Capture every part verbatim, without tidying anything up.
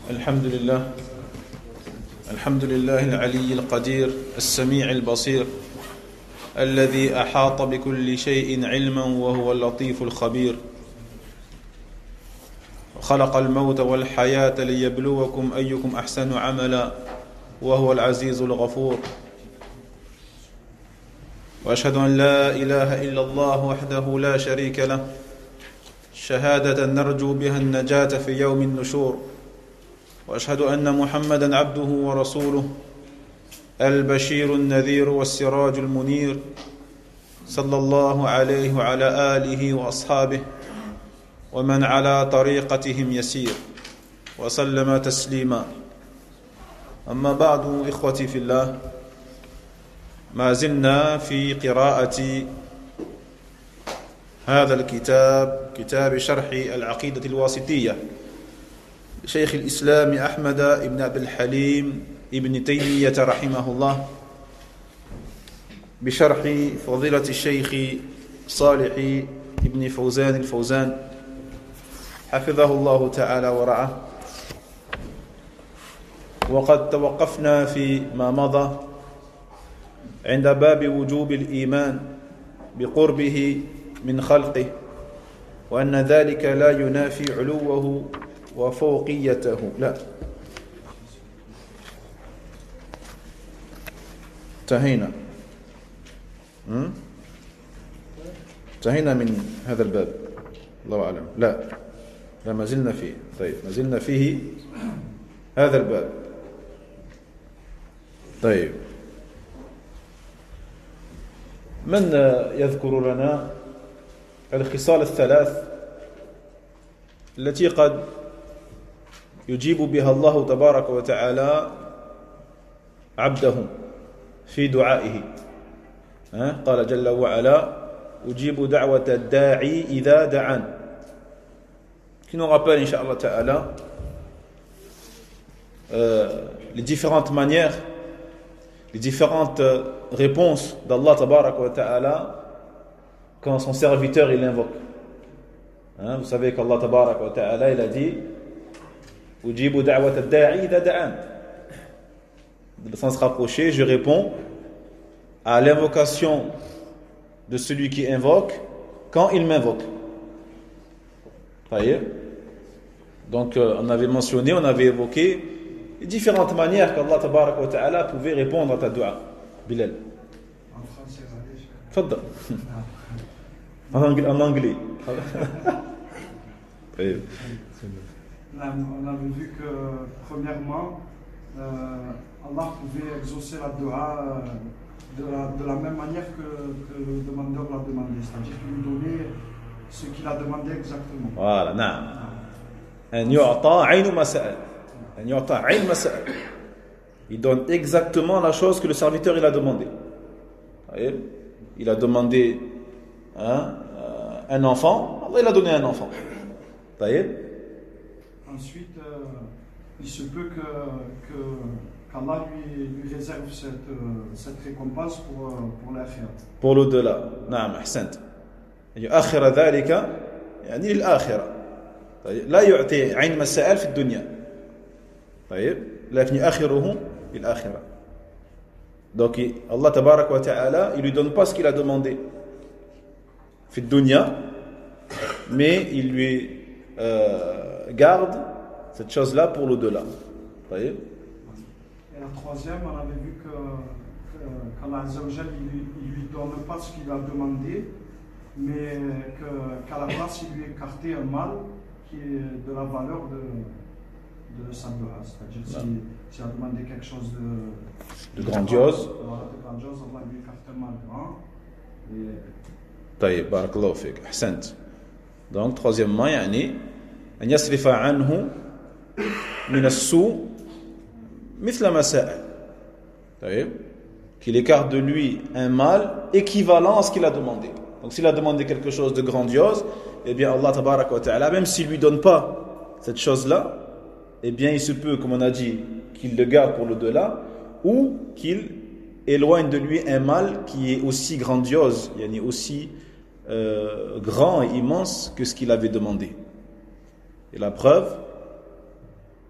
الحمد لله الحمد لله العلي القدير السميع البصير الذي أحاط بكل شيء علما وهو اللطيف الخبير خلق الموت والحياة ليبلوكم أيكم أحسن عملا وهو العزيز الغفور وأشهد أن لا إله إلا الله وحده لا شريك له شهادة نرجو بها النجاة في يوم النشور وأشهد أن محمدا عبده ورسوله البشير النذير والسراج المنير صلى الله عليه وعلى آله وأصحابه ومن على طريقتهم يسير وسلم تسليما أما بعد إخوتي في الله ما زلنا في قراءة هذا الكتاب كتاب شرح العقيدة الواسطية شيخ الإسلام أحمد بن عبد الحليم ابن تيمية رحمه الله بشرح فضيلة الشيخ صالح ابن فوزان الفوزان حفظه الله تعالى ورعاه. وقد توقفنا فيما مضى عند باب وجوب الإيمان بقربه من خلقه وأن ذلك لا ينافي علوه وفوقيته. لا انتهينا انتهينا من هذا الباب الله أعلم. لا لا ما زلنا فيه. طيب ما زلنا فيه هذا الباب. طيب من يذكر لنا الخصال الثلاث التي قد يجيب بها الله تبارك وتعالى عبده في دعائه؟ قال جل وعلا أجيب دعوة الداعي إذا دعان. Qui nous rappelle, Inch'Allah Ta'ala, euh, les différentes manières, les différentes réponses d'Allah Tabarak wa Ta'ala quand son serviteur il l'invoque. Hein, vous savez qu'Allah Tabarak wa Ta'ala il a dit Ujibu da'wat ad-da'i idha da'an. Dans le sens rapproché, je réponds à l'invocation de celui qui invoque quand il m'invoque. Voyez? Donc euh, on avait mentionné, on avait évoqué les différentes manières qu'Allah Tabarak wa Ta'ala pouvait répondre à ta dua. Bilal. En français, Fadda. En anglais. En anglais. Oui. Là, on avait vu que premièrement euh, Allah pouvait exaucer la dua euh, de, la, de la même manière que, que le demandeur l'a demandé, c'est-à-dire qu'il lui donnait ce qu'il a demandé exactement. Voilà, نعم. أن يعطى عين ما سأل. أن يعطى عين ما سأل. Il donne exactement la chose que le serviteur il a demandé. Voyez? Il a demandé hein, un enfant, Allah il a donné un enfant. Voyez? Ensuite, euh, il se peut que, que qu'Allah lui, lui réserve cette, euh, cette récompense pour, pour l'akhirah. Pour l'au-delà. نعم أحسنت. يؤخر ذلك يعني للآخرة. طيب لا يعطي عين مسائل في الدنيا. طيب لكن يؤخره للآخرة. Donc Allah Tabarak wa Ta'ala il lui donne pas ce qu'il a demandé في الدنيا mais il lui euh, garde cette chose-là pour l'au-delà. طيب. Et la troisième, on avait vu que, que qu'Allah Azza wa Jal il, il lui donne pas ce qu'il a demandé, mais que, qu'à la place il lui écartait un mal qui est de la valeur de, de sa dua. C'est-à-dire s'il si, si a demandé quelque chose de, de grandiose, voilà, de grandiose, Allah lui écarte un mal grand. Et... طيب بارك الله فيك أحسنت. Donc troisièmement يعني أن يصرف عنه من السوء مثل ما سأل. طيب qu'il écarte de lui un mal équivalent à ce qu'il a demandé. Donc s'il a demandé quelque chose de grandiose, eh bien Allah Tabarak wa Ta'ala, même s'il ne lui donne pas cette chose-là, eh bien il se peut, comme on a dit, qu'il le garde pour l'au-delà, ou qu'il éloigne de lui un mal qui est aussi grandiose, yani aussi euh, grand et immense que ce qu'il avait demandé. Et la preuve,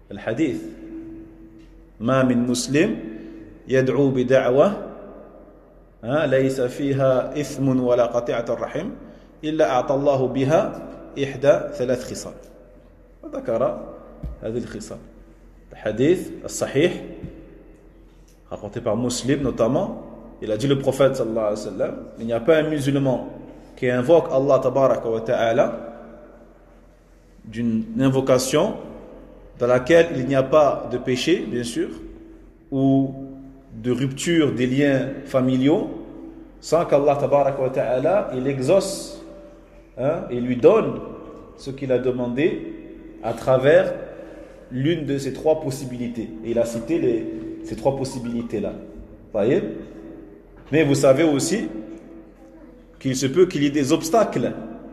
الحديث ما من مسلم يدعو بدعوة ليس فيها إثم ولا قطيعة الرحم إلا أعطى الله بها إحدى ثلاث خصال. وذكر هذه الخصال. الحديث الصحيح rapporté par Muslim notamment, il a dit le prophète sallallahu alayhi wa sallam, il n'y a pas un musulman qui invoque Allah tabaraka wa ta'ala d'une invocation dans laquelle il n'y a pas de péché, bien sûr, ou de rupture des liens familiaux, sans qu'Allah tabaraka wa ta'ala il exauce hein, et lui donne ce qu'il a demandé à travers l'une de ces trois possibilités. Et il a cité les, ces trois possibilités-là. Voyez? Mais vous savez aussi qu'il se peut qu'il y ait des obstacles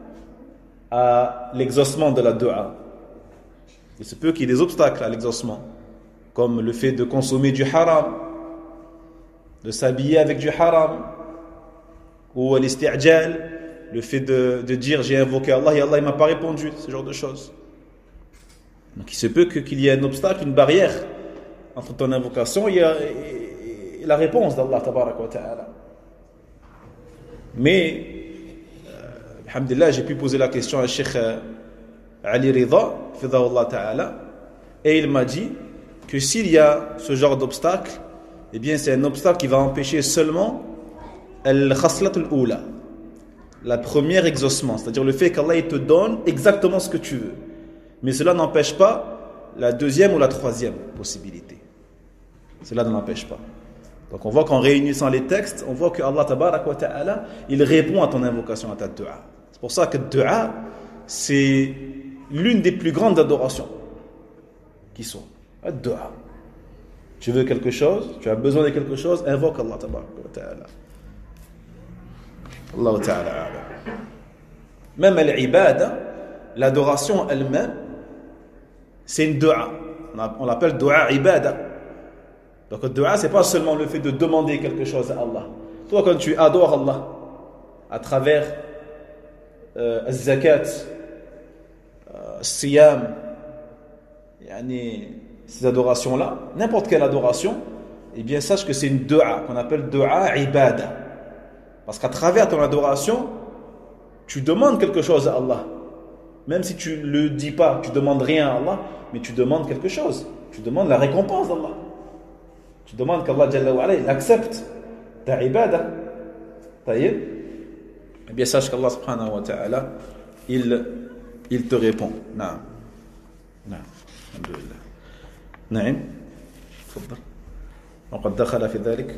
à l'exaucement de la dua. Il se peut qu'il y ait des obstacles à l'exaucement, comme le fait de consommer du haram, de s'habiller avec du haram, ou l'isti'jal, le fait de, de dire j'ai invoqué Allah et Allah ne m'a pas répondu, ce genre de choses. Donc il se peut que, qu'il y ait un obstacle, une barrière entre ton invocation et, et, et la réponse d'Allah tabaraka wa ta'ala. Mais euh, alhamdulillah, j'ai pu poser la question à Cheikh euh, Ali Rida fidahullah ta'ala, et il m'a dit que s'il y a ce genre d'obstacle, eh bien c'est un obstacle qui va empêcher seulement al-khaslat al-oula, la première exaucement, c'est-à-dire le fait qu'Allah il te donne exactement ce que tu veux. Mais cela n'empêche pas la deuxième ou la troisième possibilité. Cela ne l'empêche pas. Donc on voit qu'en réunissant les textes, on voit que Allah tabarak wa ta'ala, il répond à ton invocation, à ta dua. C'est pour ça que dua, c'est l'une des plus grandes adorations qui sont. Dua. Tu veux quelque chose, tu as besoin de quelque chose, invoque Allah tabarak wa ta'ala. Allah ta'ala. Même l'ibada, l'adoration elle-même, c'est une dua. On l'appelle dua ibada. Donc le dua, c'est pas seulement le fait de demander quelque chose à Allah. Toi, quand tu adores Allah à travers euh, zakat, euh, siyam, yani, ces adorations-là, n'importe quelle adoration, eh bien sache que c'est une dua qu'on appelle dua ibada. Parce qu'à travers ton adoration, tu demandes quelque chose à Allah. Même si tu ne le dis pas, tu ne demandes rien à Allah, mais tu demandes quelque chose. Tu demandes la récompense d'Allah. Tu demandes qu'Allah Jalla wa Ala, il accepte ta ibada. Taïeb. Eh bien, sache qu'Allah subhanahu wa ta'ala, il, il te répond. Naam. Naam. Alhamdulillah. Naam. Tfaddal. وقد دخل في ذلك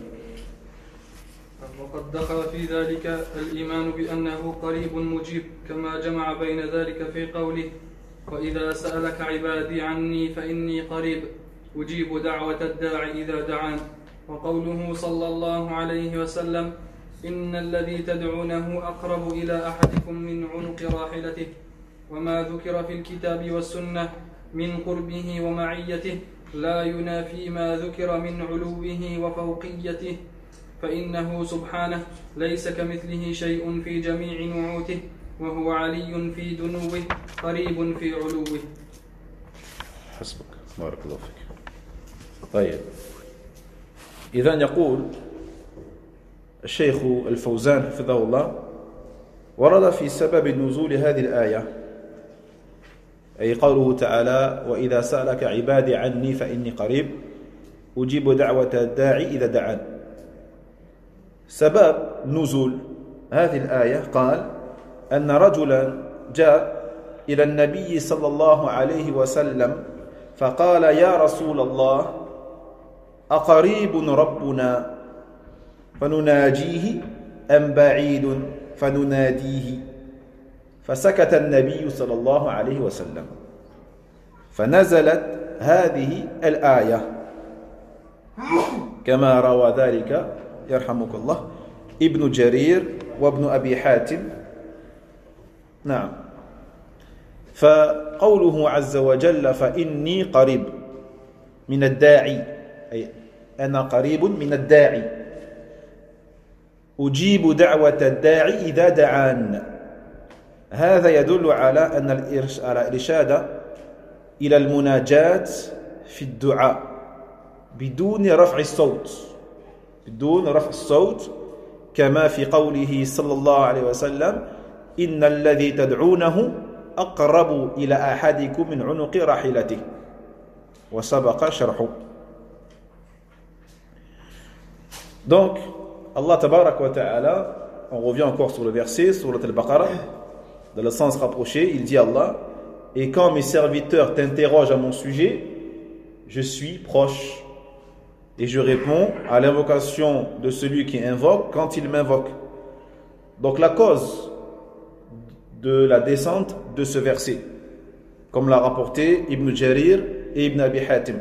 وقد دخل في ذلك الإيمان بأنه قريب مجيب كما جمع بين ذلك في قوله وإذا سألك عبادي عني فإني قريب أجيب دعوة الداعي إذا دعان وقوله صلى الله عليه وسلم إن الذي تدعونه أقرب إلى أحدكم من عنق راحلته وما ذكر في الكتاب والسنة من قربه ومعيته لا ينافي ما ذكر من علوه وفوقيته فإنه سبحانه ليس كمثله شيء في جميع نعوته وهو علي في دنوه قريب في علوه. حسبك بارك الله فيك. طيب إذا يقول الشيخ الفوزان حفظه الله ورد في سبب نزول هذه الآية أي قوله تعالى وإذا سألك عبادي عني فإني قريب أجيب دعوة الداعي إذا دعان. سبب نزول هذه الآية قال أن رجلا جاء إلى النبي صلى الله عليه وسلم فقال يا رسول الله أقريب ربنا فنناجيه أم بعيد فنناديه فسكت النبي صلى الله عليه وسلم فنزلت هذه الآية كما روى ذلك يرحمك الله ابن جرير وابن أبي حاتم. نعم. فقوله عز وجل فإني قريب من الداعي أي أنا قريب من الداعي أجيب دعوة الداعي إذا دعان. هذا يدل على أن الإرشاد إلى المناجاة في الدعاء بدون رفع الصوت بدون رفع الصوت كما في قوله صلى الله عليه وسلم إن الذي تدعونه أقرب إلى أحدكم من عنق راحلته وسبق شرحه. Donc Allah tabarak wa ta'ala, on revient encore sur le verset Surat al-Baqarah dans le sens rapproché, il dit Allah: et quand mes serviteurs t'interrogent à mon sujet, je suis proche et je réponds à l'invocation de celui qui invoque quand il m'invoque. Donc la cause de la descente de ce verset, comme l'a rapporté Ibn Jarir et Ibn Abi Hatim,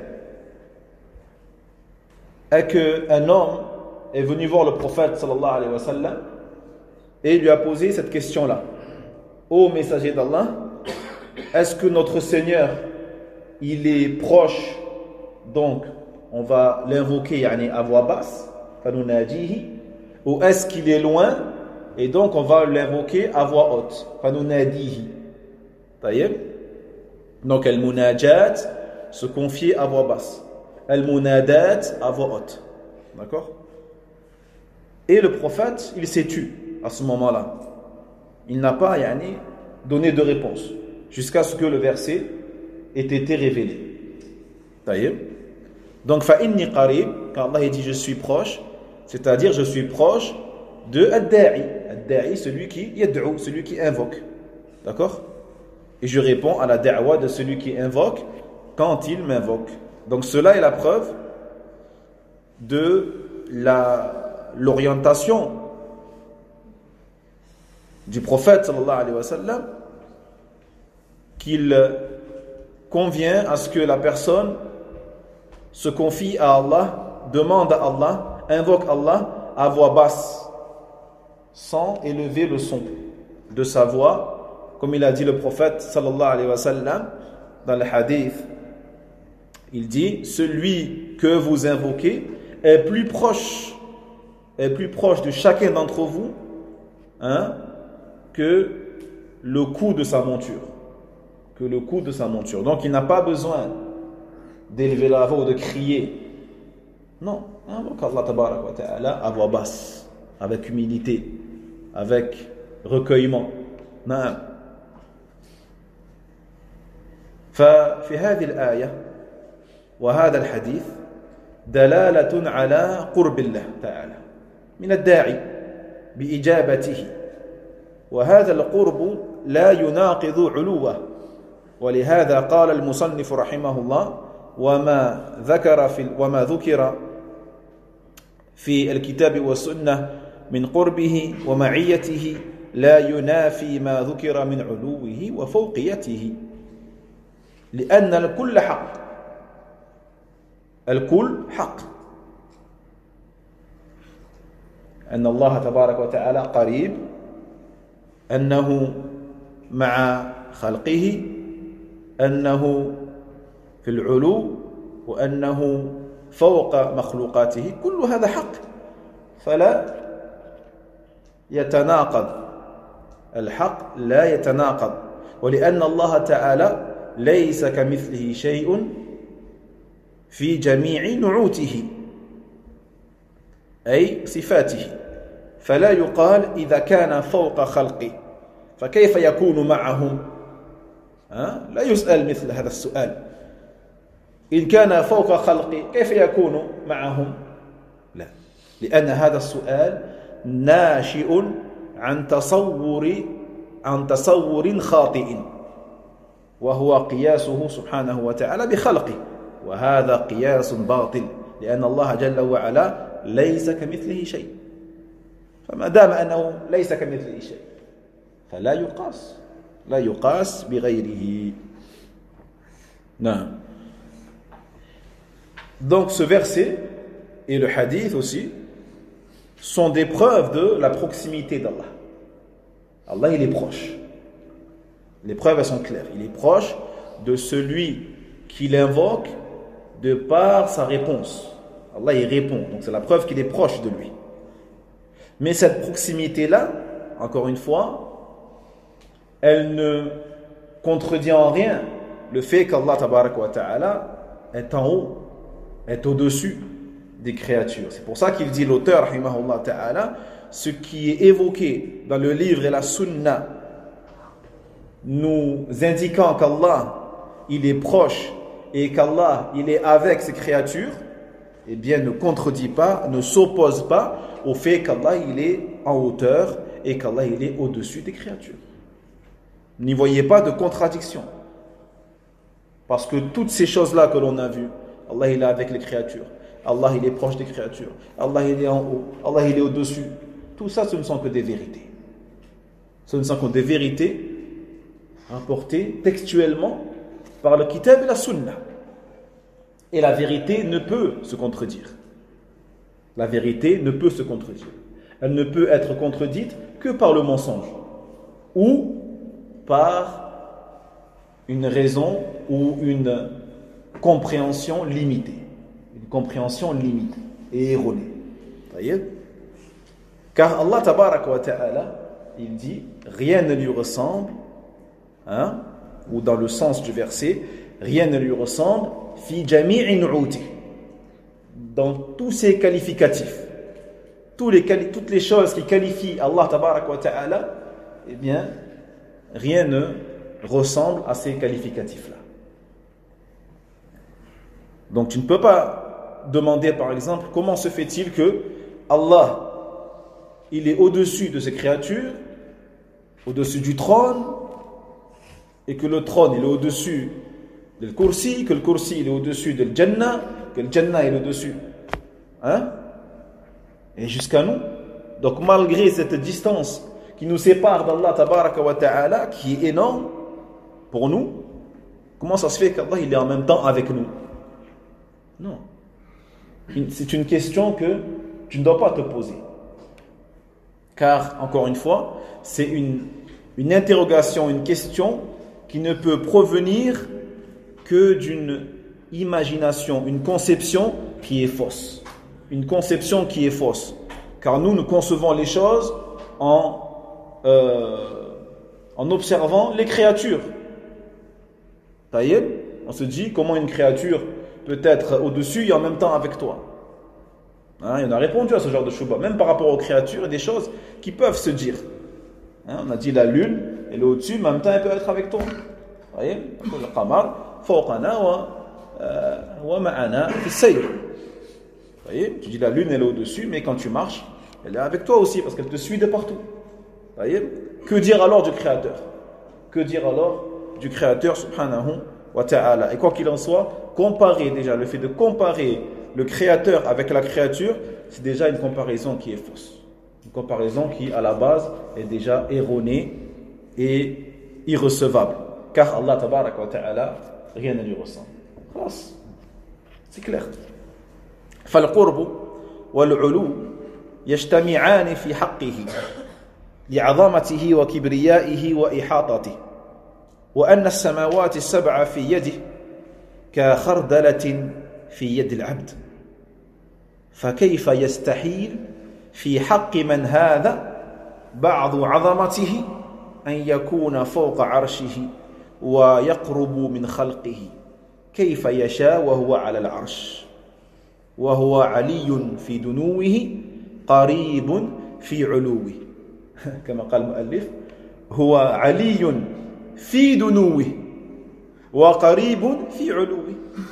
est qu'un homme est venu voir le prophète sallallahu alayhi wa sallam et lui a posé cette question-là: ô messager d'Allah, est-ce que notre Seigneur il est proche, donc on va l'invoquer yani, à voix basse, ou est-ce qu'il est loin et donc on va l'invoquer à voix haute, donc al-munajat, se confier à voix basse, al-munadat à voix haute, d'accord. Et le prophète il s'est tu à ce moment-là, il n'a pas yani, donné de réponse jusqu'à ce que le verset ait été révélé. Taïeb. Donc, fa'inni qarib, quand Allah dit je suis proche, c'est-à-dire je suis proche de ad-da'i. Ad-da'i, celui qui yad'u, celui qui invoque. D'accord? Et je réponds à la da'wa de celui qui invoque quand il m'invoque. Donc, cela est la preuve de la, l'orientation du prophète sallallahu alayhi wa sallam, qu'il convient à ce que la personne se confie à Allah, demande à Allah, invoque Allah à voix basse, sans élever le son de sa voix, comme il a dit le prophète sallallahu alayhi wa sallam dans le hadith. Il dit: celui que vous invoquez est plus proche, est plus proche de chacun d'entre vous, hein, que le coup de sa monture. Que le coup de sa monture. Donc il n'a pas besoin d'élever la voix ou de crier. Non, invoque Allah tabarak wa ta'ala à voix basse, avec humilité, avec recueillement. نعم. ففي هذه الآية وهذا الحديث دلالة على قرب الله تعالى من الداعي بإجابته، وهذا القرب لا يناقض علوه، ولهذا قال المصنف رحمه الله: وما ذكر في وما ذكر في الكتاب والسنة من قربه ومعيته لا ينافي ما ذكر من علوه وفوقيته، لأن الكل حق، الكل حق، أن الله تبارك وتعالى قريب، أنه مع خلقه، أنه في العلو، وأنه فوق مخلوقاته، كل هذا حق، فلا يتناقض الحق، لا يتناقض، ولأن الله تعالى ليس كمثله شيء في جميع نعوته أي صفاته، فلا يقال إذا كان فوق خلقه فكيف يكون معهم؟ ها؟ لا يسأل مثل هذا السؤال، إن كان فوق خلقه كيف يكون معهم؟ لا، لأن هذا السؤال ناشئ عن تصور عن تصور خاطئ، وهو قياسه سبحانه وتعالى بخلقه، وهذا قياس باطل، لأن الله جل وعلا ليس كمثله شيء، فما دام أنه ليس كمثله شيء فلا يقاس، لا يقاس بغيره. Non. Donc ce verset et le hadith aussi sont des preuves de la proximité d'Allah. Allah, il est proche. Les preuves, elles sont claires. Il est proche de celui qui l'invoque de par sa réponse. Allah, il répond. Donc c'est la preuve qu'il est proche de lui. Mais cette proximité-là, encore une fois, elle ne contredit en rien le fait qu'Allah tabarak wa ta'ala est en haut, est au-dessus des créatures. C'est pour ça qu'il dit, l'auteur, rahimahullah ta'ala, ce qui est évoqué dans le livre et la sunna, nous indiquant qu'Allah, il est proche et qu'Allah, il est avec ses créatures, eh bien, ne contredit pas, ne s'oppose pas au fait qu'Allah, il est en hauteur et qu'Allah, il est au-dessus des créatures. N'y voyez pas de contradiction. Parce que toutes ces choses-là que l'on a vues, Allah, il est avec les créatures. Allah, il est proche des créatures. Allah, il est en haut. Allah, il est au-dessus. Tout ça, ce ne sont que des vérités. Ce ne sont que des vérités rapportées textuellement par le kitab et la sunna. Et la vérité ne peut se contredire. La vérité ne peut se contredire. Elle ne peut être contredite que par le mensonge ou par une raison ou une compréhension limitée. Une compréhension limitée et erronée. Voyez ? Car Allah tabaraka wa ta'ala, il dit, rien ne lui ressemble, hein, ou dans le sens du verset, rien ne lui ressemble, fi jami'i nu'uti, dans tous ses qualificatifs, tous les, toutes les choses qui qualifient Allah tabaraka wa ta'ala, eh bien, rien ne ressemble à ces qualificatifs-là. Donc tu ne peux pas demander, par exemple, comment se fait-il que Allah, il est au-dessus de ses créatures, au-dessus du trône, et que le trône, il est au-dessus du kursi, que le kursi, il est au-dessus du Jannah, que le Jannah, il est au-dessus. Hein? Et jusqu'à nous. Donc, malgré cette distance qui nous sépare d'Allah, tabaraka wa ta'ala, qui est énorme pour nous, comment ça se fait qu'Allah, il est en même temps avec nous? Non. C'est une question que tu ne dois pas te poser. Car, encore une fois, c'est une, une interrogation, une question qui ne peut provenir que d'une imagination, une conception qui est fausse. Une conception qui est fausse. Car nous, nous concevons les choses en, euh, en observant les créatures. Taïeb, on se dit comment une créature peut être au-dessus et en même temps avec toi. Hein, et on a répondu à ce genre de shubha, même par rapport aux créatures, il y a des choses qui peuvent se dire. Hein, on a dit la lune, elle est au-dessus, mais en même temps elle peut être avec toi. Vous voyez, le qamar, fawqana wa ma'ana fi sayr. Vous voyez, tu dis la lune elle est au-dessus, mais quand tu marches, elle est avec toi aussi parce qu'elle te suit de partout. Vous voyez, que dire alors du créateur? Que dire alors du créateur subhanahu wa ta'ala? Et quoi qu'il en soit, comparer déjà, le fait de comparer le créateur avec la créature, c'est déjà une comparaison qui est fausse. Une comparaison qui, à la base, est déjà erronée et irrecevable. Car Allah, tabaraka wa ta'ala, rien ne lui ressemble. Khlas. C'est clair. فالقرب والعلو يجتمعان في حقه لعظمته وكبريائه وإحاطته وأن السماوات السبع في يده كخردلة في يد العبد فكيف يستحيل في حق من هذا بعض عظمته أن يكون فوق عرشه ويقرب من خلقه كيف يشاء وهو على العرش وهو علي في دنوه قريب في علوه كما قال المؤلف هو علي في دنوه وقريب في علوه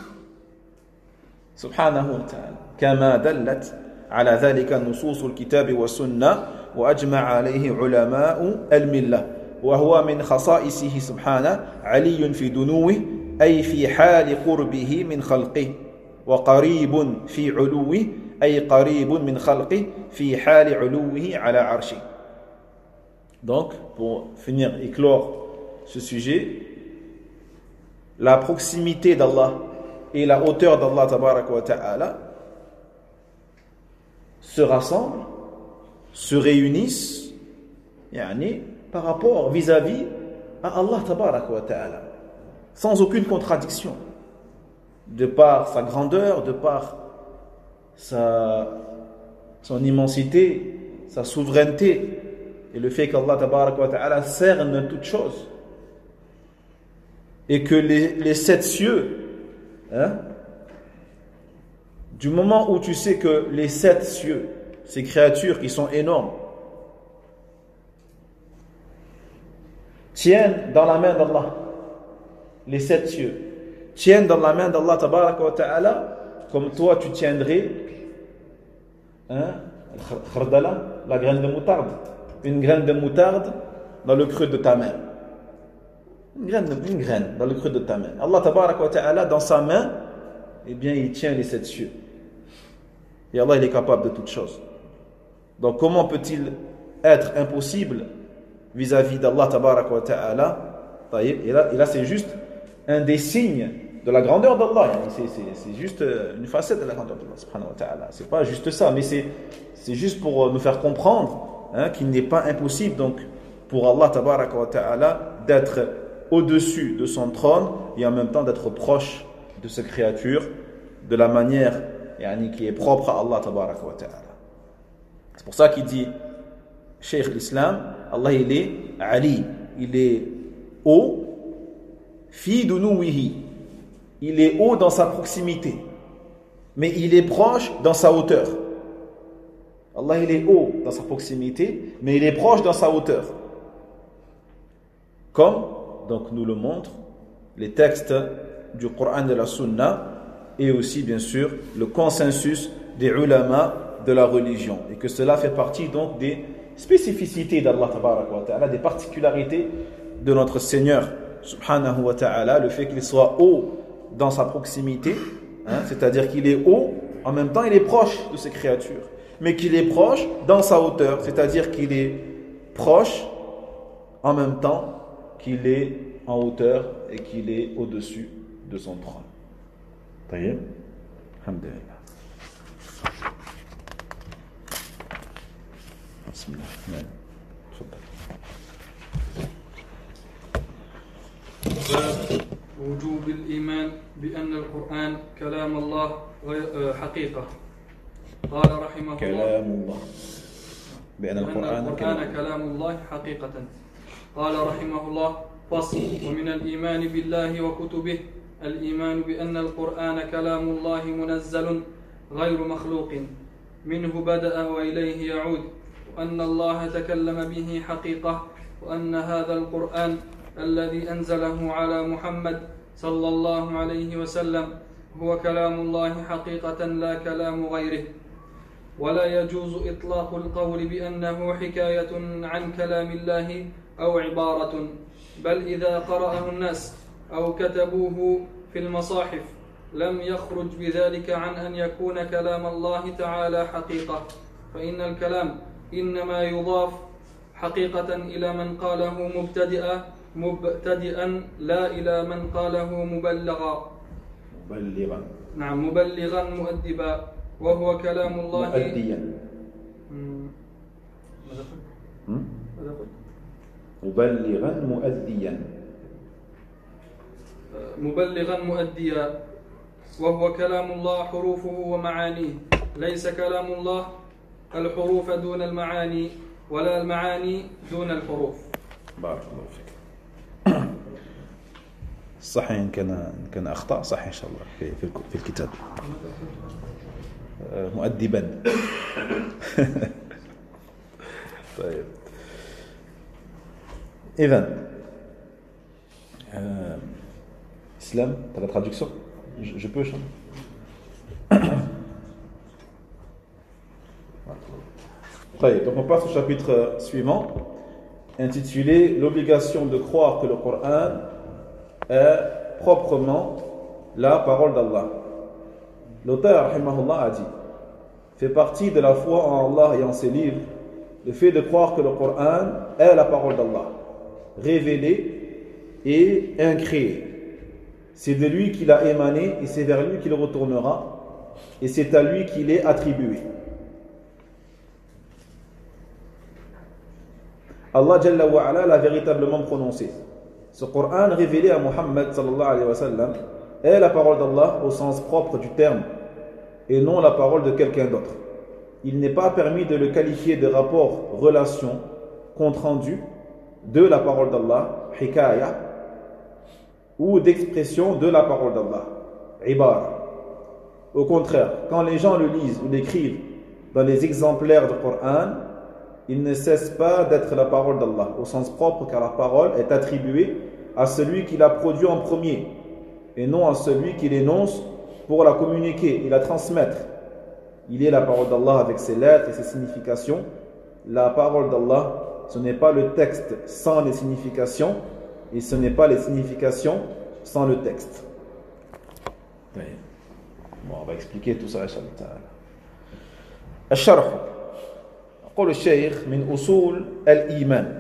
سبحانه وتعالى كما دلت على ذلك نصوص الكتاب والسنة وأجمع عليه علماء الملة وهو من خصائصه سبحانه علي في دنوه أي في حال قربه من خلقه وقريب في علوه أي قريب من خلقه في حال علوه على عرشه. Donc, pour finir et clore ce sujet, la proximité d'Allah et la hauteur d'Allah tabaraka wa ta'ala se rassemblent, se réunissent yani, par rapport vis-à-vis à Allah tabaraka wa ta'ala, sans aucune contradiction, de par sa grandeur, de par sa, son immensité, sa souveraineté, et le fait qu'Allah tabaraka wa ta'ala cerne toutes choses, et que les, les sept cieux, hein, Du moment où tu sais que les sept cieux, ces créatures qui sont énormes, tiennent dans la main d'Allah, les sept cieux, tiennent dans la main d'Allah tabaraka wa ta'ala, comme toi tu tiendrais hein, la graine de moutarde, une graine de moutarde dans le creux de ta main. Une graine, une graine dans le creux de ta main. Allah tabaraka wa ta'ala, dans sa main, eh bien, il tient les sept cieux. Et Allah, il est capable de toutes choses. Donc, comment peut-il être impossible vis-à-vis d'Allah tabaraka wa ta'ala? Et là, et là, c'est juste un des signes de la grandeur d'Allah. C'est, c'est, c'est juste une facette de la grandeur d'Allah subhanahu wa ta'ala. C'est pas juste ça, mais c'est, c'est juste pour nous faire comprendre hein, qu'il n'est pas impossible donc, pour Allah tabaraka wa ta'ala d'être au-dessus de son trône et en même temps d'être proche de ses créatures de la manière yani, qui est propre à Allah tabaraka wa ta'ala. C'est pour ça qu'il dit Cheikh l'Islam, Allah il est Ali, il est haut, fi dunuwihi, il est haut dans sa proximité, mais il est proche dans sa hauteur. Allah il est haut dans sa proximité, mais il est proche dans sa hauteur. Comme donc nous le montrent les textes du Coran et de la Sunna et aussi bien sûr le consensus des ulama de la religion et que cela fait partie donc des spécificités d'Allah tabaraka wa ta'ala, des particularités de notre Seigneur subhanahu wa ta'ala, le fait qu'il soit haut dans sa proximité hein, c'est-à-dire qu'il est haut en même temps il est proche de ses créatures, mais qu'il est proche dans sa hauteur, c'est-à-dire qu'il est proche en même temps qu'il est en hauteur et qu'il est au-dessus de son trône. Taïeb. Alhamdulillah. Bismillah. باب وجوب الإيمان بأن القرآن كلام الله حقيقة. قال رحمه الله كلام الله بأن القرآن, القرآن كلام الله حقيقة. قال رحمه الله فصل. ومن الإيمان بالله وكتبه الإيمان بأن القرآن كلام الله منزل غير مخلوق منه بدأ وإليه يعود، وأن الله تكلم به حقيقة، وأن هذا القرآن الذي أنزله على محمد صلى الله عليه وسلم هو كلام الله حقيقة لا كلام غيره. ولا يجوز إطلاق القول بأنه حكاية عن كلام الله أو عبارة، بل إذا قرأه الناس أو كتبوه في المصاحف لم يخرج بذلك عن أن يكون كلام الله تعالى حقيقة، فإن الكلام إنما يضاف حقيقة إلى من قاله مبتدئا مبتدئا لا إلى من قاله مبلغا مبلغا نعم مبلغا مؤدبا، وهو كلام الله مؤديا ماذا قلت؟ مبلغا مؤديا مبلغا مؤديا، وهو كلام الله حروفه ومعانيه، ليس كلام الله الحروف دون المعاني ولا المعاني دون الحروف. بارك الله فيك. صحيح إن كان إن كان أخطأ صحيح إن شاء الله في في, في الكتاب مؤدبا. طيب إذن euh, Islam, tu as la traduction? Je, je peux, je... Donc on passe au chapitre suivant, intitulé l'obligation de croire que le Coran est proprement la parole d'Allah. L'auteur, rahimahullah, a dit: fait partie de la foi en Allah et en ses livres le fait de croire que le Coran est la parole d'Allah, révélée et incréée. C'est de lui qu'il a émané et c'est vers lui qu'il retournera et c'est à lui qu'il est attribué. Allah Jalla wa Ala l'a véritablement prononcé. Ce Coran révélé à Muhammad sallallahu alayhi wa sallam est la parole d'Allah au sens propre du terme et non la parole de quelqu'un d'autre. Il n'est pas permis de le qualifier de rapport, relation, compte rendu de la parole d'Allah, hikaya, ou d'expression de la parole d'Allah, ibara. Au contraire, quand les gens le lisent ou l'écrivent dans les exemplaires du Coran, il ne cesse pas d'être la parole d'Allah, au sens propre, car la parole est attribuée à celui qui l'a produit en premier, et non à celui qui l'énonce pour la communiquer et la transmettre. Il est la parole d'Allah avec ses lettres et ses significations. La parole d'Allah, ce n'est pas le texte sans les significations, et ce n'est pas les significations sans le texte. Bon, on va expliquer tout ça, Inch'Allah ta'ala. الشرح يقول الشيخ من أصول الإيمان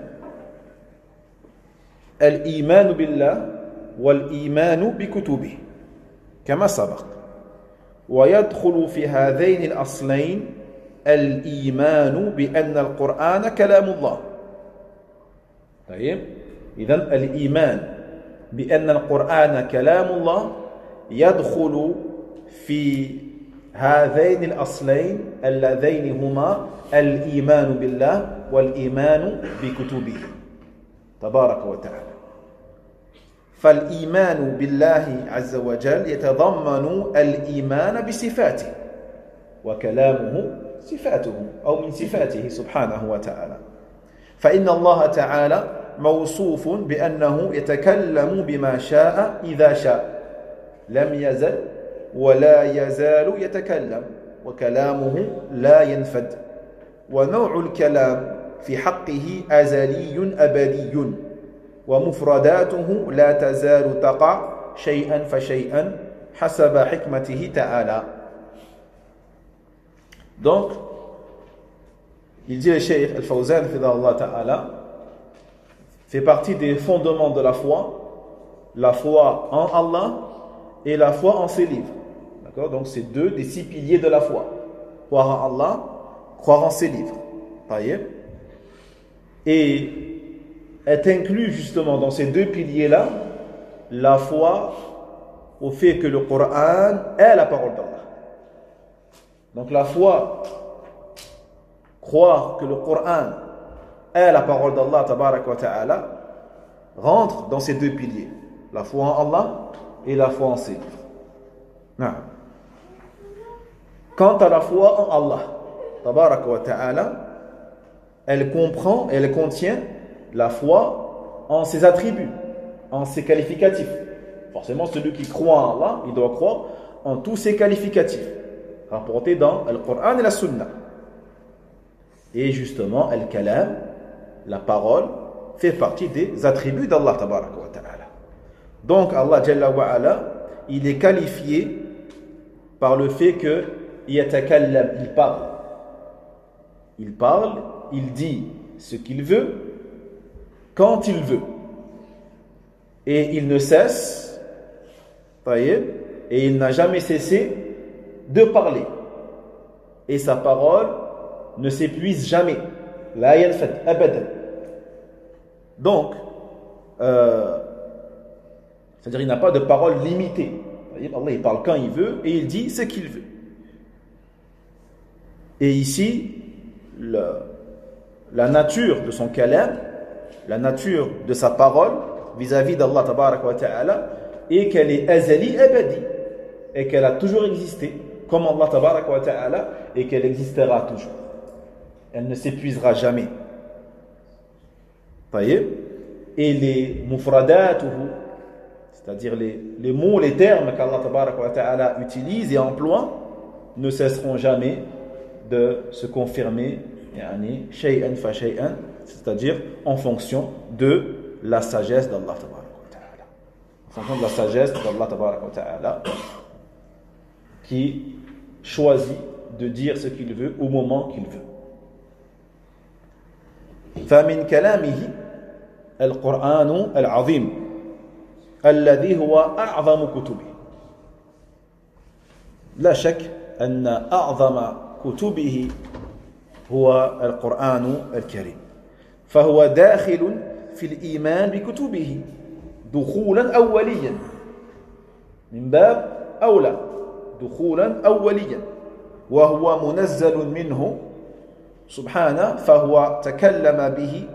الإيمان بالله والإيمان بكتبه كما سبق ويدخل في هذين الأصلين الإيمان بأن القرآن كلام الله. طيب إذن الإيمان بأن القرآن كلام الله يدخل في هذين الأصلين اللذين هما الإيمان بالله والإيمان بكتبه تبارك وتعالى. فالإيمان بالله عز وجل يتضمن الإيمان بصفاته وكلامه صفاته أو من صفاته سبحانه وتعالى. فإن الله تعالى موصوف بأنه يتكلم بما شاء إذا شاء لم يزل ولا يزال يتكلم وكلامه لا ينفد. ونوع الكلام في حقه أزلي أبدي ومفرداته لا تزال تقع شيئا فشيئا حسب حكمته تعالى. Donc, il dit le Cheikh Al-Fawzan Fidallah Ta'ala fait partie des fondements de la foi, la foi en Allah et la foi en ses livres. D'accord? Donc, c'est deux des six piliers de la foi. Croire en Allah, croire en ses livres. Taïeb. Et est inclus justement dans ces deux piliers-là la foi au fait que le Coran est la parole d'Allah. Donc la foi, croire que le Coran est la parole d'Allah tabarak wa ta'ala, rentre dans ces deux piliers, la foi en Allah et la foi en ses livres. Non. Quant à la foi en Allah tabarak wa ta'ala, elle comprend, elle contient la foi en ses attributs, en ses qualificatifs. Forcément, celui qui croit en Allah, il doit croire en tous ses qualificatifs, rapportés dans le Coran et la Sunna. Et justement, al-kalam, la parole, fait partie des attributs d'Allah tabaraka wa ta'ala. Donc, Allah Jalla wa ala, il est qualifié par le fait que yatakallam, il parle. Il parle, il dit ce qu'il veut, quand il veut. Et il ne cesse, et il n'a jamais cessé de parler. Et sa parole ne s'épuise jamais. La yanfad abadan. Donc, euh, c'est-à-dire il n'a pas de parole limitée. Allah il parle quand il veut et il dit ce qu'il veut. Et ici, le, la nature de son kalam, la nature de sa parole vis-à-vis d'Allah tabaraka wa ta'ala est qu'elle est azali abadi et qu'elle a toujours existé comme Allah tabaraka wa ta'ala et qu'elle existera toujours. Elle ne s'épuisera jamais. Et les mufradatuhu, c'est-à-dire les, les mots, les termes qu'Allah tabaraka wa ta'ala utilise et emploie ne cesseront jamais de se confirmer yani shay'an fa shay'an, c'est-à-dire en fonction de la sagesse d'Allah tabaraka wa ta'ala, en fonction de la sagesse d'Allah tabaraka wa ta'ala qui choisit de dire ce qu'il veut au moment qu'il veut. فمن كلامه القرآن العظيم الذي هو أعظم كتبه. لا شك أن أعظم كتبه هو القرآن الكريم، فهو داخل في الإيمان بكتبه دخولا أوليا من باب أولى، دخولا أوليا، وهو منزل منه سبحانه، فهو تكلم به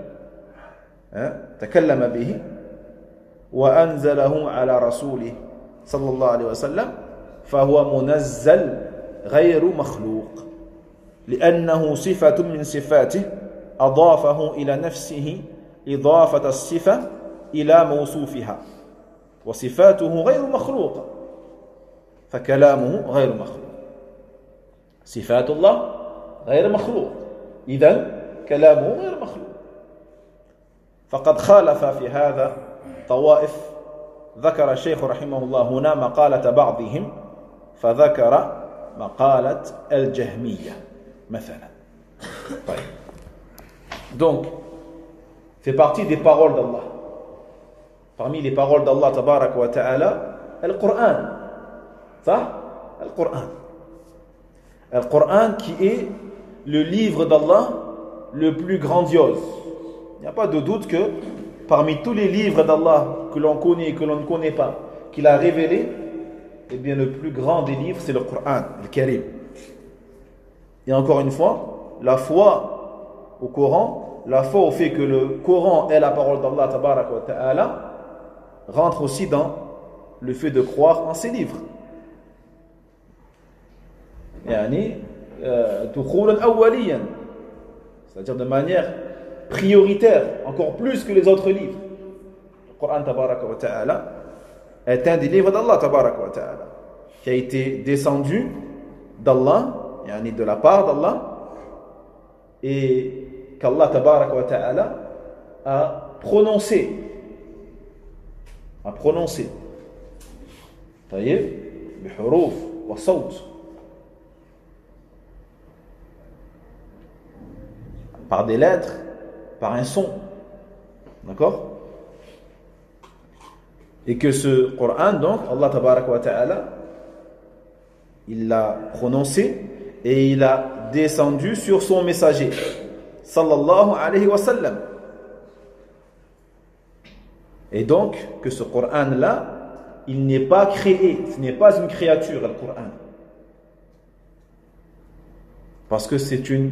تكلم به وأنزله على رسوله صلى الله عليه وسلم، فهو منزل غير مخلوق لأنه صفة من صفاته أضافه إلى نفسه إضافة الصفة إلى موصوفها وصفاته غير مخلوقة فكلامه غير مخلوق صفات الله غير مخلوق إذن كلامه غير مخلوق فقد خالف في هذا طوائف ذكر الشيخ رحمه الله هنا مقالة بعضهم فذكر مقالة الجهمية مثلا طيب donc fait partie des paroles d'Allah parmi les paroles d'Allah tabarak wa ta'ala Al-Qur'an ça Al-Qur'an Al-Qur'an qui est le livre d'Allah le plus grandiose il n'y a pas de doute que parmi tous les livres d'Allah que l'on connaît et que l'on ne connaît pas qu'il a révélé eh bien le plus grand des livres c'est le Coran, le Karim et encore une fois la foi au Coran la foi au fait que le Coran est la parole d'Allah tabarak wa ta'ala rentre aussi dans le fait de croire en ces livres yani دخولا أوليا c'est-à-dire de manière prioritaire encore plus que les autres livres le Coran tabarak wa ta'ala est un des livres d'Allah tabarak wa ta'ala qui a été descendu d'Allah yani de la part d'Allah et qu'Allah tabarak wa ta'ala a prononcé a prononcé طيب بحروف وصوت par des lettres par un son d'accord et que ce Coran donc Allah tabarak wa ta'ala il l'a prononcé et il a descendu sur son messager sallallahu alayhi wa sallam et donc que ce Coran là il n'est pas créé ce n'est pas une créature le Coran parce que c'est une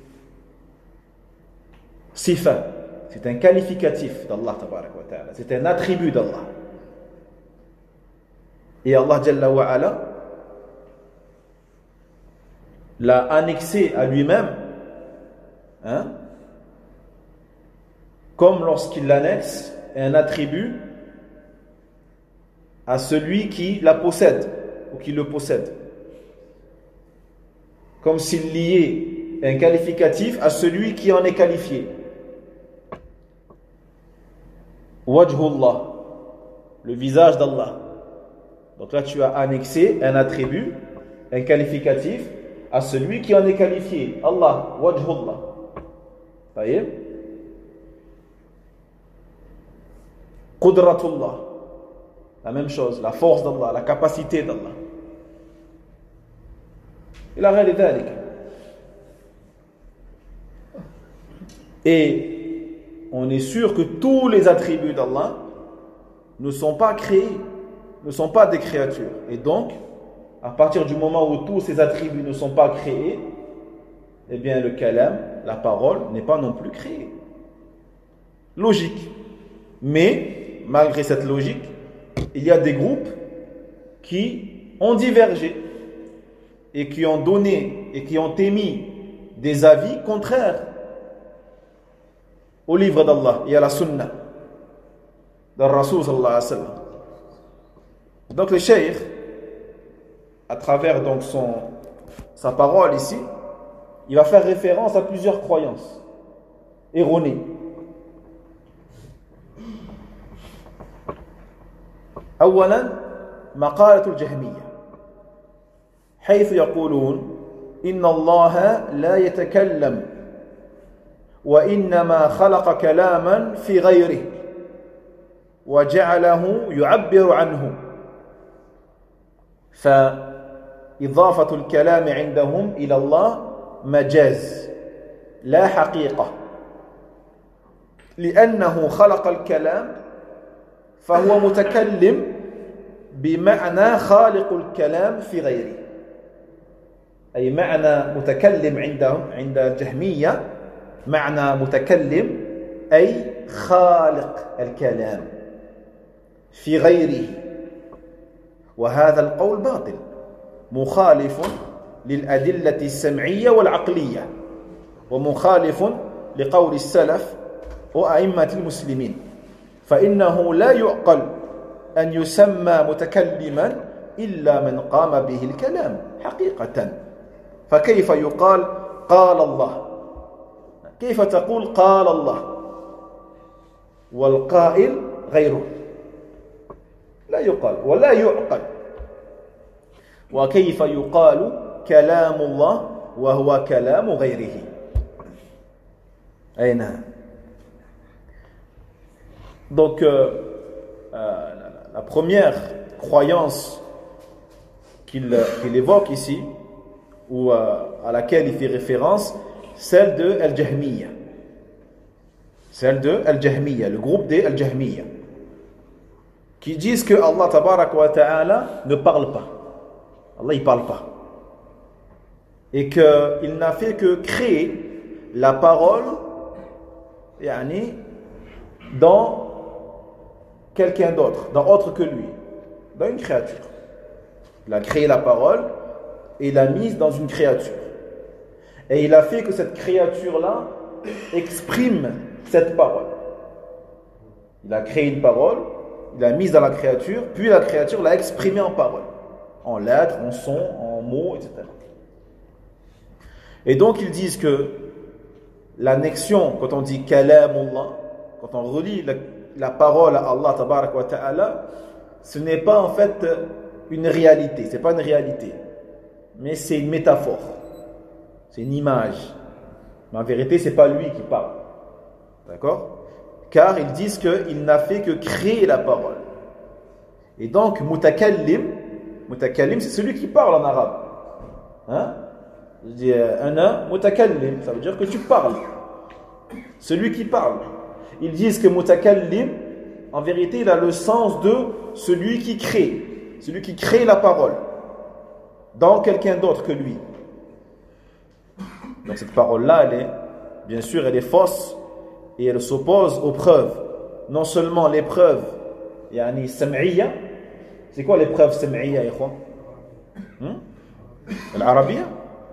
sifa c'est un qualificatif d'Allah tabarak wa ta'ala c'est un attribut d'Allah et Allah Jalla wa Ala l'a annexé à lui-même hein, comme lorsqu'il l'annexe un attribut à celui qui la possède ou qui le possède comme s'il liait un qualificatif à celui qui en est qualifié Wajhullah le visage d'Allah donc là tu as annexé un attribut un qualificatif à celui qui en est qualifié Allah Wajhullah voyez Qudratullah la même chose la force d'Allah la capacité d'Allah il a rien de ذلك et on est sûr que tous les attributs d'Allah ne sont pas créés, ne sont pas des créatures. Et donc, à partir du moment où tous ces attributs ne sont pas créés, eh bien le kalam, la parole, n'est pas non plus créée. Logique. Mais, malgré cette logique, il y a des groupes qui ont divergé et qui ont donné et qui ont émis des avis contraires au livre d'Allah et à la sunna de Rasul sallallahu alayhi wa sallam. Donc le cheikh, à travers donc son, sa parole ici, il va faire référence à plusieurs croyances erronées. أولا مقالة الجهمية حيث يقولون إن الله لا يتكلم وإنما خلق كلاما في غيره وجعله يعبر عنه فإضافة الكلام عندهم إلى الله مجاز لا حقيقة لأنه خلق الكلام فهو متكلم بمعنى خالق الكلام في غيره أي معنى متكلم عندهم عند الجهمية معنى متكلم أي خالق الكلام في غيره وهذا القول باطل مخالف للأدلة السمعية والعقلية ومخالف لقول السلف وأئمة المسلمين فإنه لا يعقل أن يسمى متكلما إلا من قام به الكلام حقيقة فكيف يقال قال الله كيف تقول قال الله والقائل غيره لا يقال ولا يعقل وكيف يقال كلام الله وهو كلام غيره أين donc euh, euh, la première croyance qu'il, qu'il évoque ici ou euh, à laquelle il fait référence celle de Al-Jahmiyya celle de Al-Jahmiyya le groupe des Al-Jahmiyya qui disent que Allah tabaraka wa ta'ala ne parle pas Allah il parle pas et qu'il n'a fait que créer la parole yani, dans quelqu'un d'autre, dans autre que lui, dans une créature. Il a créé la parole et il l'a mise dans une créature. Et il a fait que cette créature-là exprime cette parole. Il a créé une parole, il l'a mise dans la créature, puis la créature l'a exprimée en parole, en lettres, en sons, en mots, et cetera. Et donc ils disent que l'annexion, quand on dit kalamullah, quand on relie la, la parole à Allah tabarak wa ta'ala, ce n'est pas en fait une réalité, c'est pas une réalité, mais c'est une métaphore, c'est une image. Mais en vérité, c'est pas lui qui parle, d'accord? Car ils disent qu'il n'a fait que créer la parole. Et donc mutakallim, mutakallim, c'est celui qui parle en arabe, hein? Je dis ana mutakallim, ça veut dire que tu parles. Celui qui parle. Ils disent que mutakallim, en vérité, il a le sens de celui qui crée, celui qui crée la parole dans quelqu'un d'autre que lui. Donc cette parole-là, elle est, bien sûr, elle est fausse et elle s'oppose aux preuves. Non seulement les preuves, yani sam'iyya. C'est quoi les preuves sam'iyya, ikhwan? Hmm? L'arabia?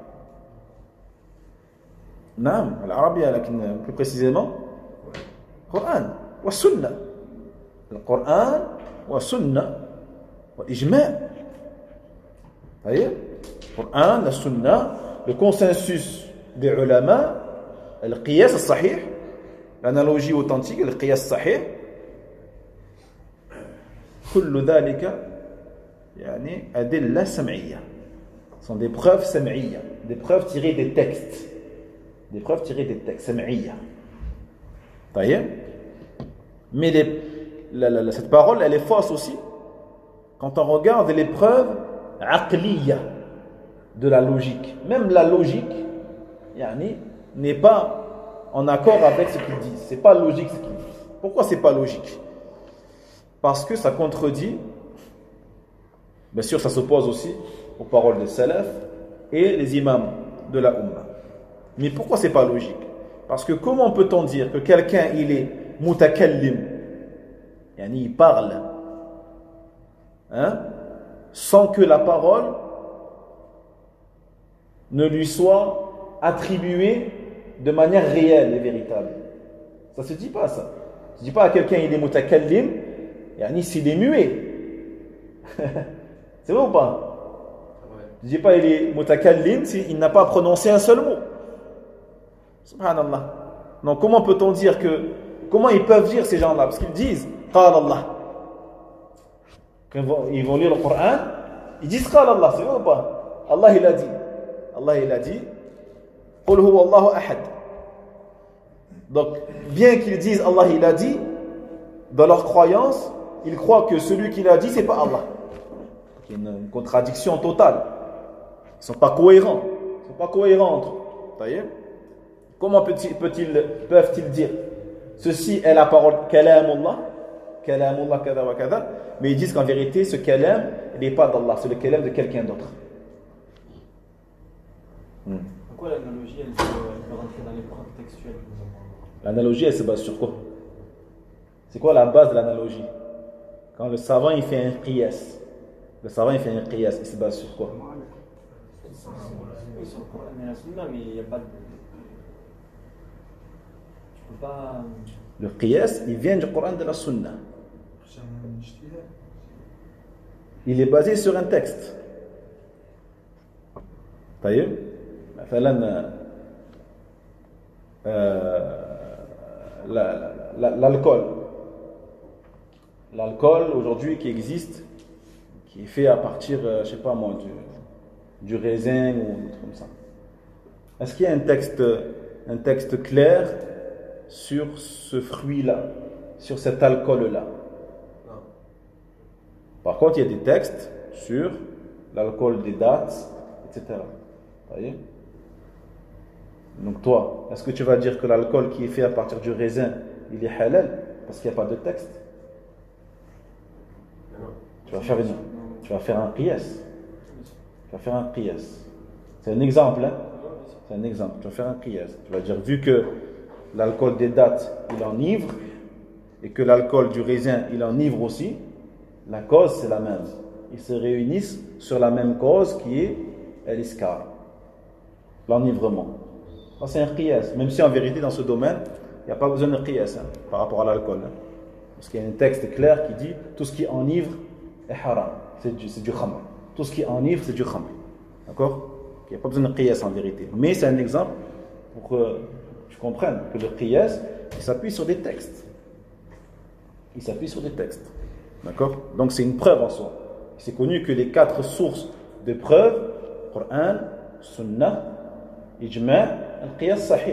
نعم العربية لكن plus précisément القرآن والسنة القرآن والسنة والإجماع voyez القرآن السنة le consensus des ulama القياس الصحيح l'analogie authentique القياس الصحيح كل ذلك يعني أدلة سمعية sont des preuves سمعية des preuves tirées des textes des preuves tirées des textes, sam'iyya. Mais les, la, la, cette parole, elle est fausse aussi quand on regarde les preuves aqliyya de la logique. Même la logique yani, n'est pas en accord avec ce qu'ils disent. C'est pas logique ce qu'ils disent. Pourquoi c'est pas logique? Parce que ça contredit, bien sûr ça s'oppose aussi aux paroles des salaf et les imams de la Ummah. Mais pourquoi c'est pas logique? Parce que comment peut-on dire que quelqu'un il est mutakallim, yani il parle, hein, sans que la parole ne lui soit attribuée de manière réelle et véritable? Ça se dit pas ça. Ça se dit pas à quelqu'un il est mutakallim, yani s'il est muet. C'est vrai ou pas? Je dis pas il est mutakallim s'il n'a pas prononcé un seul mot. Subhanallah. Donc comment peut-on dire que comment ils peuvent dire ces gens-là parce qu'ils disent qala Allah. Quand ils vont, ils vont lire le Coran, ils disent qala Allah, c'est vrai ou pas? Allah il a dit. Allah il a dit qul huwa Allahu ahad. Donc bien qu'ils disent Allah il a dit, dans leur croyance, ils croient que celui qui l'a dit c'est pas Allah. Il y a une, une contradiction totale. Ils sont pas cohérents. Ils sont pas cohérents entre eux. Voyez? Comment peut-il, peut-il, peuvent-ils dire ceci est la parole kalamullah, kalamullah kada wa kada, mais ils disent qu'en vérité ce kalam n'est pas d'Allah, c'est le kalam de quelqu'un d'autre. Hmm. Pourquoi l'analogie elle peut, elle peut rentrer dans les preuves textuelles? L'analogie elle se base sur quoi? C'est quoi la base de l'analogie? Quand le savant il fait un qiyas, Le savant, il fait un qiyas, il se base sur quoi? Oui, sur le Coran et la Sunna, mais il n'y a pas de. Tu peux pas. Le qiyas, il vient du Coran et de la Sunna. Il est basé sur un texte. طيب مثلا l'alcool l'alcool aujourd'hui qui existe, qui est fait à partir, je sais pas moi, du, du raisin ou un truc comme ça. Est-ce qu'il y a un texte, un texte clair sur ce fruit-là, sur cet alcool-là? Non. Par contre, il y a des textes sur l'alcool des dates, et cetera. Vous voyez? Donc toi, est-ce que tu vas dire que l'alcool qui est fait à partir du raisin, il est halal parce qu'il n'y a pas de texte? Non. Tu vas faire une, tu vas faire un qiyas. Tu vas faire un qiyas. C'est un exemple, hein? C'est un exemple. Tu vas faire un qiyas. Tu vas dire, vu que l'alcool des dates, il enivre, et que l'alcool du raisin, il enivre aussi, la cause, c'est la même. Ils se réunissent sur la même cause qui est l'iskar, l'enivrement. C'est un qiyas, même si en vérité dans ce domaine il n'y a pas besoin de qiyas hein, par rapport à l'alcool hein. Parce qu'il y a un texte clair qui dit tout ce qui enivre est haram, c'est du, c'est du khamr. Tout ce qui enivre c'est du khamr, d'accord? Il n'y a pas besoin de qiyas en vérité, mais c'est un exemple pour que tu comprennes que le qiyas il s'appuie sur des textes, il s'appuie sur des textes, d'accord? Donc c'est une preuve en soi. C'est connu que les quatre sources de preuves, Coran, Sunnah, Ijma', Al-Qiyas Sahih.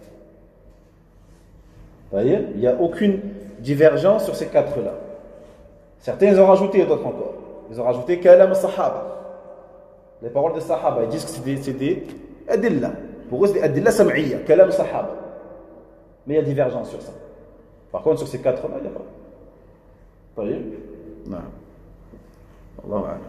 Vous voyez, il n'y a aucune divergence sur ces quatre-là. Certains ils ont rajouté, d'autres encore. Ils ont rajouté Kalam Sahaba. Les paroles des Sahaba, ils disent que c'est des, c'est des Adilla. Pour eux, c'est des Adilla Sam'iyya, Kalam Sahaba. Mais il y a divergence sur ça. Par contre, sur ces quatre-là, il n'y a pas. Vous voyez? Non. Allahu a'lam.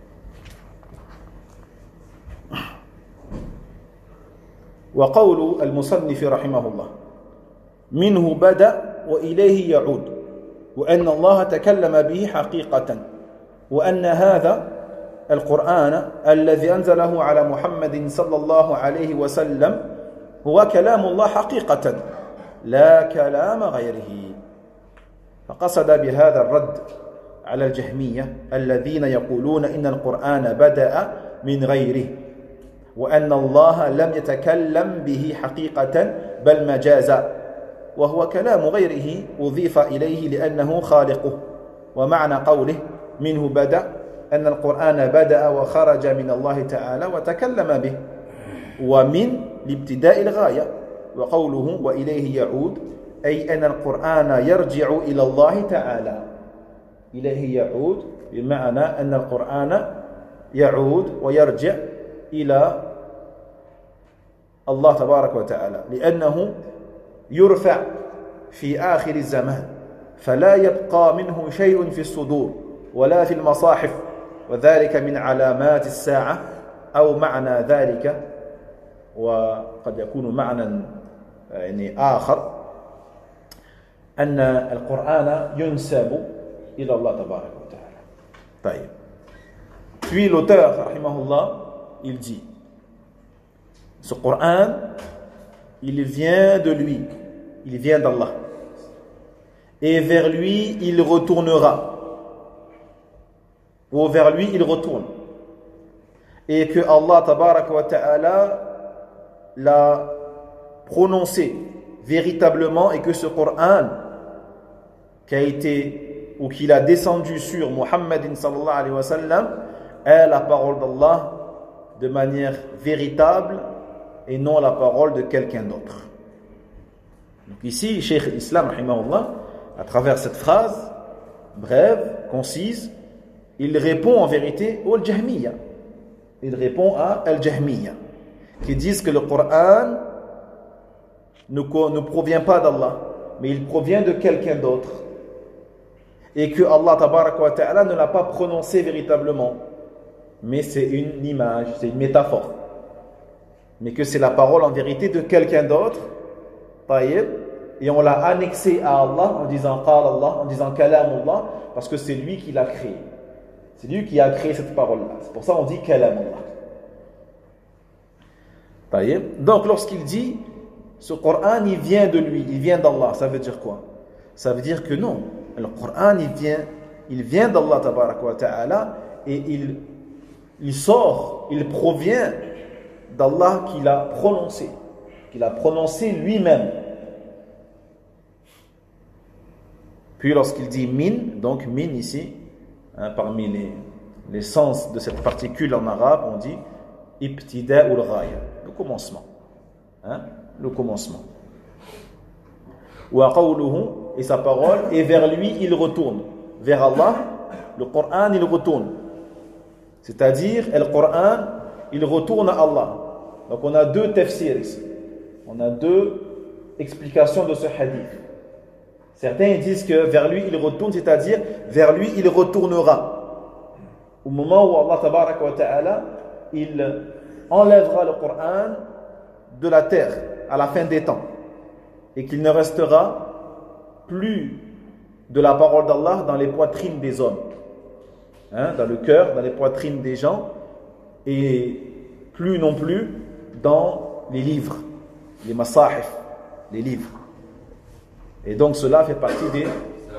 وقول المصنف رحمه الله منه بدأ وإليه يعود وأن الله تكلم به حقيقة وأن هذا القرآن الذي أنزله على محمد صلى الله عليه وسلم هو كلام الله حقيقة لا كلام غيره. فقصد بهذا الرد على الجهمية الذين يقولون إن القرآن بدأ من غيره وأن الله لم يتكلم به حقيقة بل مجازا وهو كلام غيره أضيف إليه لأنه خالقه. ومعنى قوله منه بدأ أن القرآن بدأ وخرج من الله تعالى وتكلم به ومن لابتداء الغاية. وقوله وإليه يعود أي أن القرآن يرجع إلى الله تعالى. إليه يعود بمعنى أن القرآن يعود ويرجع إلى الله تبارك وتعالى لأنه يرفع في آخر الزمان فلا يبقى منه شيء في الصدور ولا في المصاحف وذلك من علامات الساعة أو معنى ذلك وقد يكون معنى يعني آخر أن القرآن ينسب إلى الله تبارك وتعالى. طيب. Puis l'auteur rahimahullah il dit ce Coran il vient de lui, il vient d'Allah et vers lui il retournera ou vers lui il retourne et que Allah tabaraka wa ta'ala l'a prononcé véritablement et que ce Coran qui a été ou qu'il a descendu sur Muhammadin sallallahu alayhi wa sallam est la parole d'Allah de manière véritable et non la parole de quelqu'un d'autre. Donc ici, Cheikh l'Islam, rahimahullah, à travers cette phrase, brève, concise, il répond en vérité au Al-Jahmiyya. Il répond à Al-Jahmiyya, qui disent que le Coran ne, ne provient pas d'Allah, mais il provient de quelqu'un d'autre. Et que Allah tabaraka wa ta'ala ne l'a pas prononcé véritablement. Mais c'est une image, c'est une métaphore. Mais que c'est la parole en vérité de quelqu'un d'autre, taïb, et on l'a annexé à Allah en disant Qala Allah, en disant Kalam Allah, parce que c'est lui qui l'a créé. C'est lui qui a créé cette parole-là. C'est pour ça qu'on dit kalam Allah. Donc lorsqu'il dit ce Coran, il vient de lui, il vient d'Allah, ça veut dire quoi? Ça veut dire que non, le Coran, il vient, il vient d'Allah tabaraka wa ta'ala et il, il sort, il provient d'Allah qu'il a prononcé, qu'il a prononcé lui-même. Puis lorsqu'il dit min, donc min ici, hein, parmi les, les sens de cette particule en arabe, on dit ibtida ul ghaya, le commencement. Hein, le commencement. Wa qawluhu, et sa parole, et vers lui il retourne. Vers Allah, le Coran il retourne. C'est-à-dire, le Coran il retourne à Allah. Donc on a deux tafsirs ici. On a deux explications de ce hadith. Certains disent que vers lui il retourne, c'est-à-dire vers lui il retournera. Au moment où Allah tabaraka wa ta'ala il enlèvera le Coran de la terre à la fin des temps et qu'il ne restera plus de la parole d'Allah dans les poitrines des hommes, hein, dans le cœur, dans les poitrines des gens, et plus non plus dans les livres, les masahif, les livres. Et donc cela fait partie des,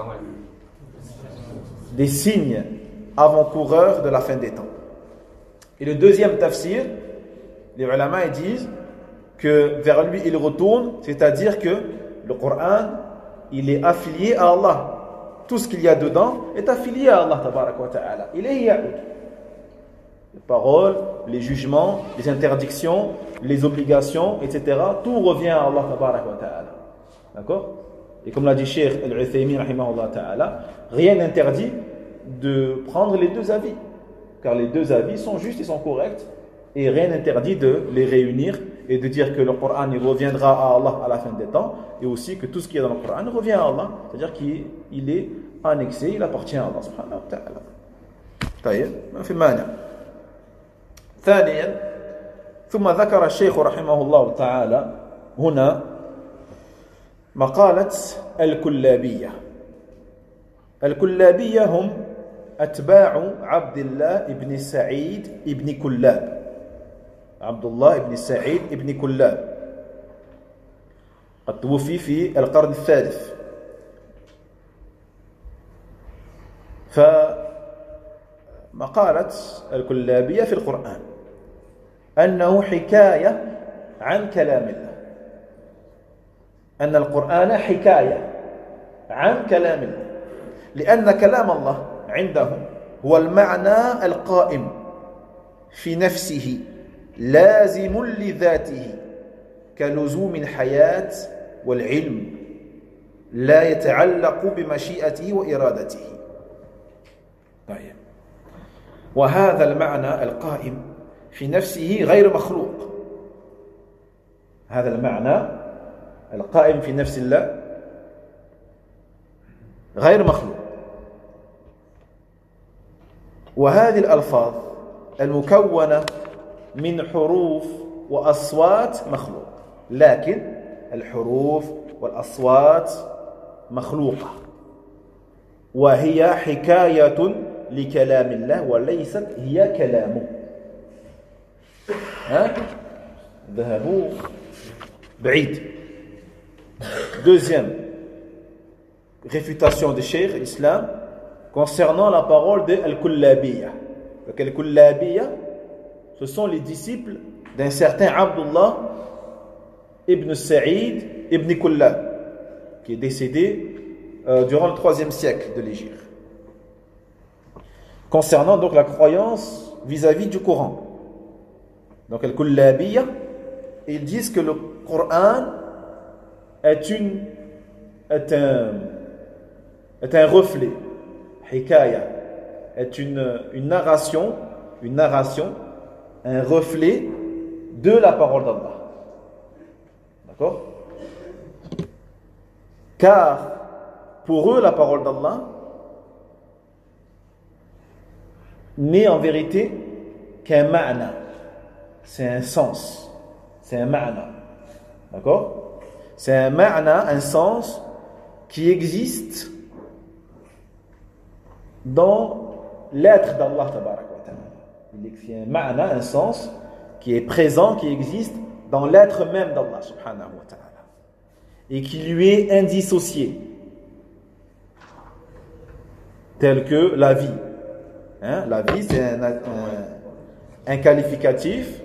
des signes avant-coureurs de la fin des temps. Et le deuxième tafsir, les ulama ils disent que vers lui il retourne, c'est-à-dire que le Coran il est affilié à Allah. Tout ce qu'il y a dedans est affilié à Allah tabaraka wa ta'ala. Il est yaoud. Les paroles, les jugements, les interdictions, les obligations, et cetera. Tout revient à Allah tabaraka wa ta'ala. D'accord? Et comme l'a dit Cheikh Al-Uthaymin rahimahullah ta'ala, rien n'interdit de prendre les deux avis. Car les deux avis sont justes et sont corrects. Et rien n'interdit de les réunir et de dire que le Coran il reviendra à Allah à la fin des temps, et aussi que tout ce qui est dans le Coran revient à Allah, c'est-à-dire qu'il est annexé, il appartient à Allah subhanahu wa ta'ala. طيب ما في مانع. ثانيا ثم ذكر الشيخ رحمه الله تعالى هنا مقالة الكلابية. الكلابية هم أتباع عبد الله بن سعيد بن كلاب. عبد الله بن سعيد بن كلاب قد توفي في القرن الثالث. فمقالة الكلابية في القرآن أنه حكاية عن كلام الله، أن القرآن حكاية عن كلام الله، لأن كلام الله عنده هو المعنى القائم في نفسه لازم لذاته كلزوم الحياة والعلم لا يتعلق بمشيئته وإرادته. طيب. وهذا المعنى القائم في نفسه غير مخلوق. هذا المعنى القائم في نفس الله غير مخلوق. وهذه الألفاظ المكونة من حروف وأصوات مخلوق، لكن الحروف والأصوات مخلوقة، وهي حكاية لكلام الله وليست هي كلامه. ها؟ ذهبوا بعيد. Deuxième réfutation de Cheikh l'Islam concernant la parole de Al-Kullabiyya. Donc Al-Kullabiyya, ce sont les disciples d'un certain Abdullah ibn Sa'id ibn Kullab, qui est décédé euh, durant le troisième siècle de l'Hégire. Concernant donc la croyance vis-à-vis du Coran. Donc Al-Kullabiyya, ils disent que le Coran est, une, est, un, est un reflet, hikaya, est une, une narration, une narration, un reflet de la parole d'Allah. D'accord? Car pour eux, la parole d'Allah n'est en vérité qu'un ma'na. C'est un sens. C'est un ma'na. D'accord? C'est un ma'na, un sens qui existe dans l'être d'Allah tabarak wa ta'ala. Il y a un ma'na, un sens qui est présent, qui existe dans l'être même d'Allah subhanahu wa ta'ala et qui lui est indissocié, tel que la vie. Hein? La vie, c'est un, un, un qualificatif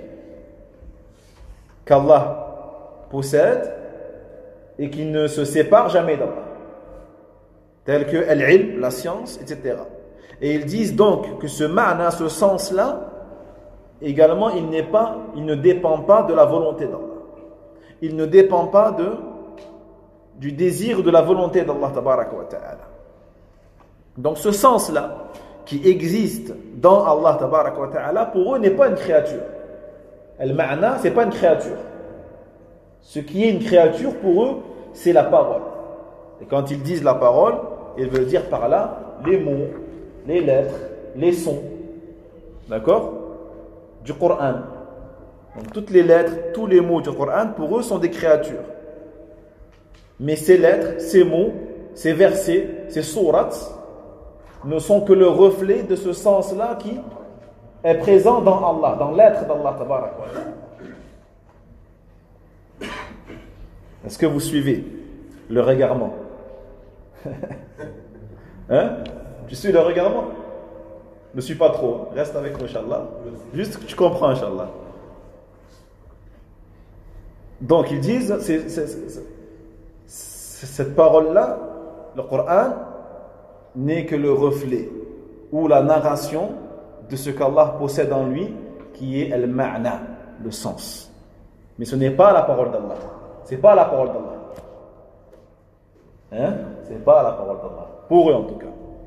qu'Allah possède et qui ne se sépare jamais d'Allah, tel que al-ilm, la science, et cetera. Et ils disent donc que ce ma'na, ce sens-là, également, il n'est pas, il ne dépend pas de la volonté d'Allah. Il ne dépend pas de, du désir de la volonté d'Allah tabaraka wa ta'ala. Donc ce sens-là, qui existe dans Allah tabaraka wa ta'ala, pour eux n'est pas une créature. Al-ma'na, c'est pas une créature. Ce qui est une créature pour eux, c'est la parole. Et quand ils disent la parole, ils veulent dire par là les mots, les lettres, les sons, d'accord, du Coran. Donc toutes les lettres, tous les mots du Coran, pour eux, sont des créatures. Mais ces lettres, ces mots, ces versets, ces sourates ne sont que le reflet de ce sens-là qui est présent dans Allah, dans l'être d'Allah tabaraka wa ta'ala. Est-ce que vous suivez le regardement? Hein? Tu suis le regardement? Ne suis pas trop, reste avec moi, Inch'Allah. Juste que tu comprends, Inch'Allah. Donc, ils disent, c'est, c'est, c'est, c'est, cette parole-là, le Coran, n'est que le reflet ou la narration de ce qu'Allah possède en lui, qui est al-ma'na, le sens. Mais ce n'est pas la parole d'Allah. C'est pas la parole d'Allah. Hein? C'est pas la parole d'Allah. Pour eux, en tout cas.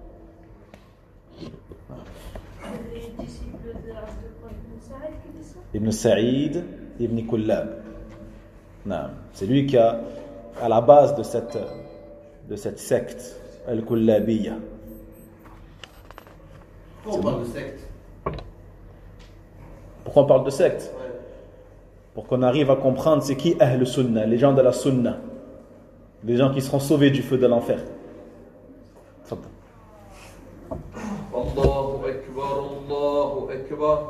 Ibn Sa'id, Ibn Kullab. Non, c'est lui qui a à la base de cette de cette secte, Al-Kullabiyya. Pourquoi on parle de secte? Pourquoi on parle de secte? Ouais. Pour qu'on arrive à comprendre c'est qui Ahl Sunnah, les gens de la Sunnah, les gens qui seront sauvés du feu de l'enfer. Allahu Akbar, Allahu Akbar.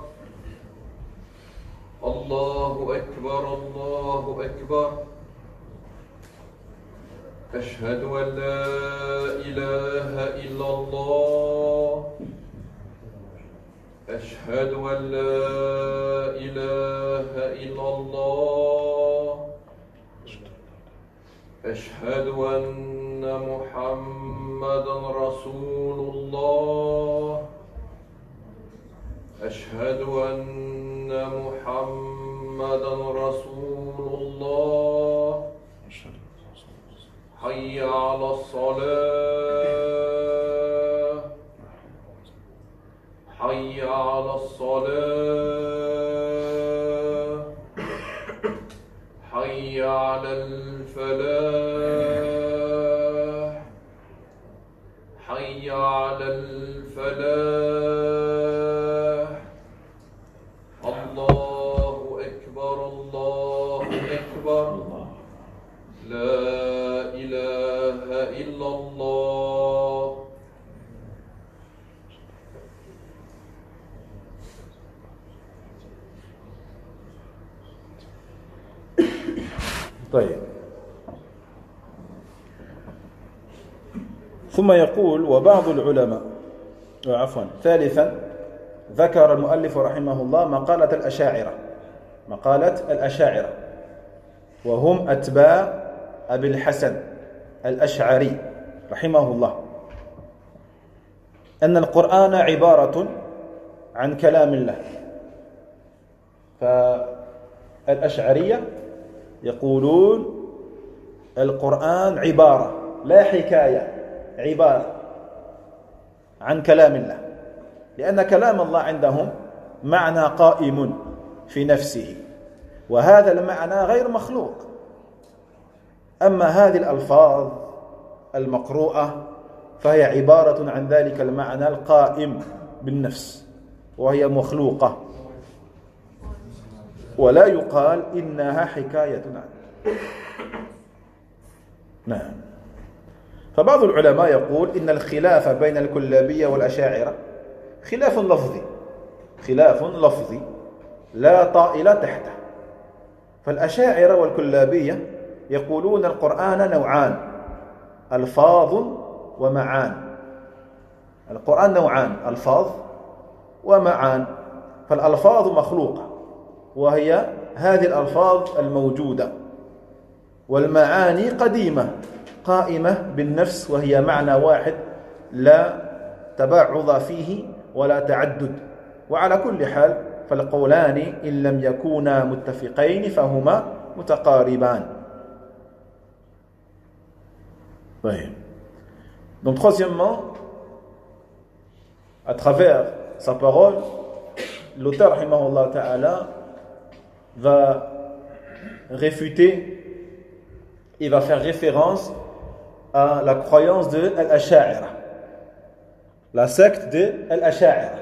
Allahu Akbar, Allahu Akbar. Ashhadu an la ilaha illallah. Ashhadu an la ilaha illallah. أشهد أن محمدًا رسول الله. أشهد أن محمدًا رسول الله. حي على الصلاة. حي على الصلاة. حي على الفلاح. حي على الفلاح. الله أكبر، الله أكبر. لا إله إلا الله. طيب. ثم يقول وبعض العلماء عفوا ثالثا ذكر المؤلف رحمه الله مقالة الأشاعرة مقالة الأشاعرة وهم أتباع أبي الحسن الأشعري رحمه الله أن القرآن عبارة عن كلام الله. فالأشعرية يقولون القرآن عبارة لا حكاية، عبارة عن كلام الله، لأن كلام الله عندهم معنى قائم في نفسه، وهذا المعنى غير مخلوق. أما هذه الألفاظ المقروءة فهي عبارة عن ذلك المعنى القائم بالنفس، وهي مخلوقة، ولا يقال إنها حكاية عنه. نعم. فبعض العلماء يقول إن الخلاف بين الكلابية والأشاعرة خلاف لفظي خلاف لفظي لا طائل تحته. فالأشاعرة والكلابية يقولون القرآن نوعان ألفاظ ومعان. القرآن نوعان ألفاظ ومعان. فالألفاظ مخلوقة وهي هذه الألفاظ الموجودة، والمعاني قديمة قائمة بالنفس وهي معنى واحد لا تباعد فيه ولا تعدد. وعلى كل حال فالقولان إن لم يكونا متفقين فهما متقاربان. Oui. Donc troisièmement, à travers sa parole, l'auteur rahimahullah ta'ala va réfuter et va faire référence à la croyance de Al-Asha'ira, la secte de Al-Asha'ira,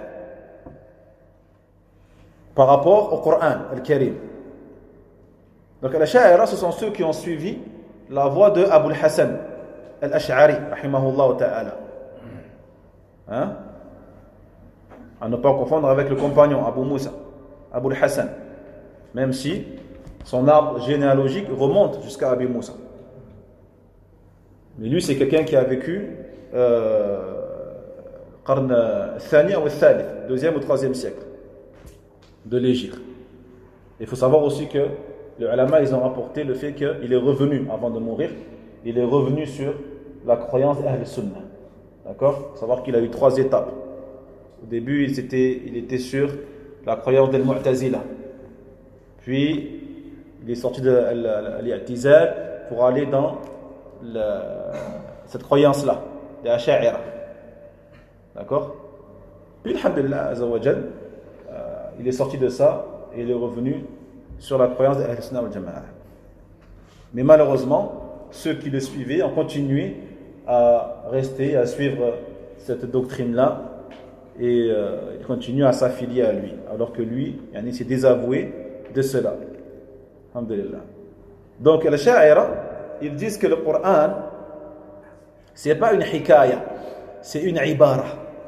par rapport au Coran Al-Karim. Donc Al-Asha'ira, ce sont ceux qui ont suivi la voie de Abu al-Hasan Al-Ash'ari rahimahullah ta'ala, hein? À ne pas confondre avec le compagnon Abu Moussa, Abu al-Hasan, même si son arbre généalogique remonte jusqu'à Abu Moussa. Mais lui, c'est quelqu'un qui a vécu euh, qarn thani ou thalith, deuxième ou troisième siècle de l'Hégire. Il faut savoir aussi que les ulama, ils ont rapporté le fait qu'il est revenu avant de mourir, il est revenu sur la croyance Ahl Sunnah. D'accord? Il faut savoir qu'il a eu trois étapes. Au début, il était, il était sur la croyance del Mu'tazila. Puis, il est sorti de l'I'tizal pour aller dans le, cette croyance-là, les Asha'ira. D'accord? Puis, alhamdulillah, azawajal, euh, il est sorti de ça et il est revenu sur la croyance de Ahl Sunnah wal Jama'a. Mais malheureusement, ceux qui le suivaient ont continué à rester, à suivre cette doctrine-là et euh, ils continuent à s'affilier à lui, alors que lui, il s'est désavoué de cela. Alhamdulillah. Donc, les Sha'ira, ils disent que le Coran, c'est pas une hikaya, c'est une ibara.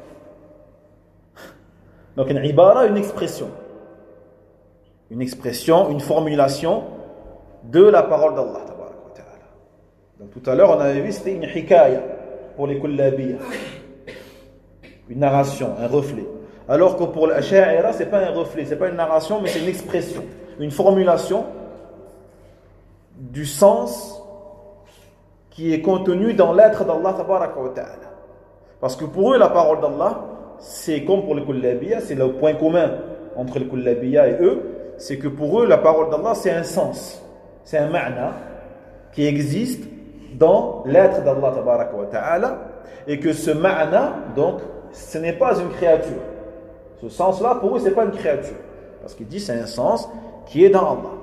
Donc, une ibara, une expression. Une expression, une formulation de la parole d'Allah. Donc, tout à l'heure, on avait vu c'était une hikaya pour les kullabiyya. Une narration, un reflet. Alors que pour l'Asha'ira, ce n'est pas un reflet, ce n'est pas une narration, mais c'est une expression, une formulation du sens qui est contenu dans l'être d'Allah tabaraka wa ta'ala. Parce que pour eux, la parole d'Allah, c'est comme pour les kullabiyya, c'est le point commun entre les kullabiyya et eux, c'est que pour eux, la parole d'Allah, c'est un sens, c'est un ma'na qui existe dans l'être d'Allah tabaraka wa ta'ala, et que ce ma'na, donc, ce n'est pas une créature. Ce sens-là, pour eux, ce n'est pas une créature. Parce qu'il dit c'est un sens qui est dans Allah.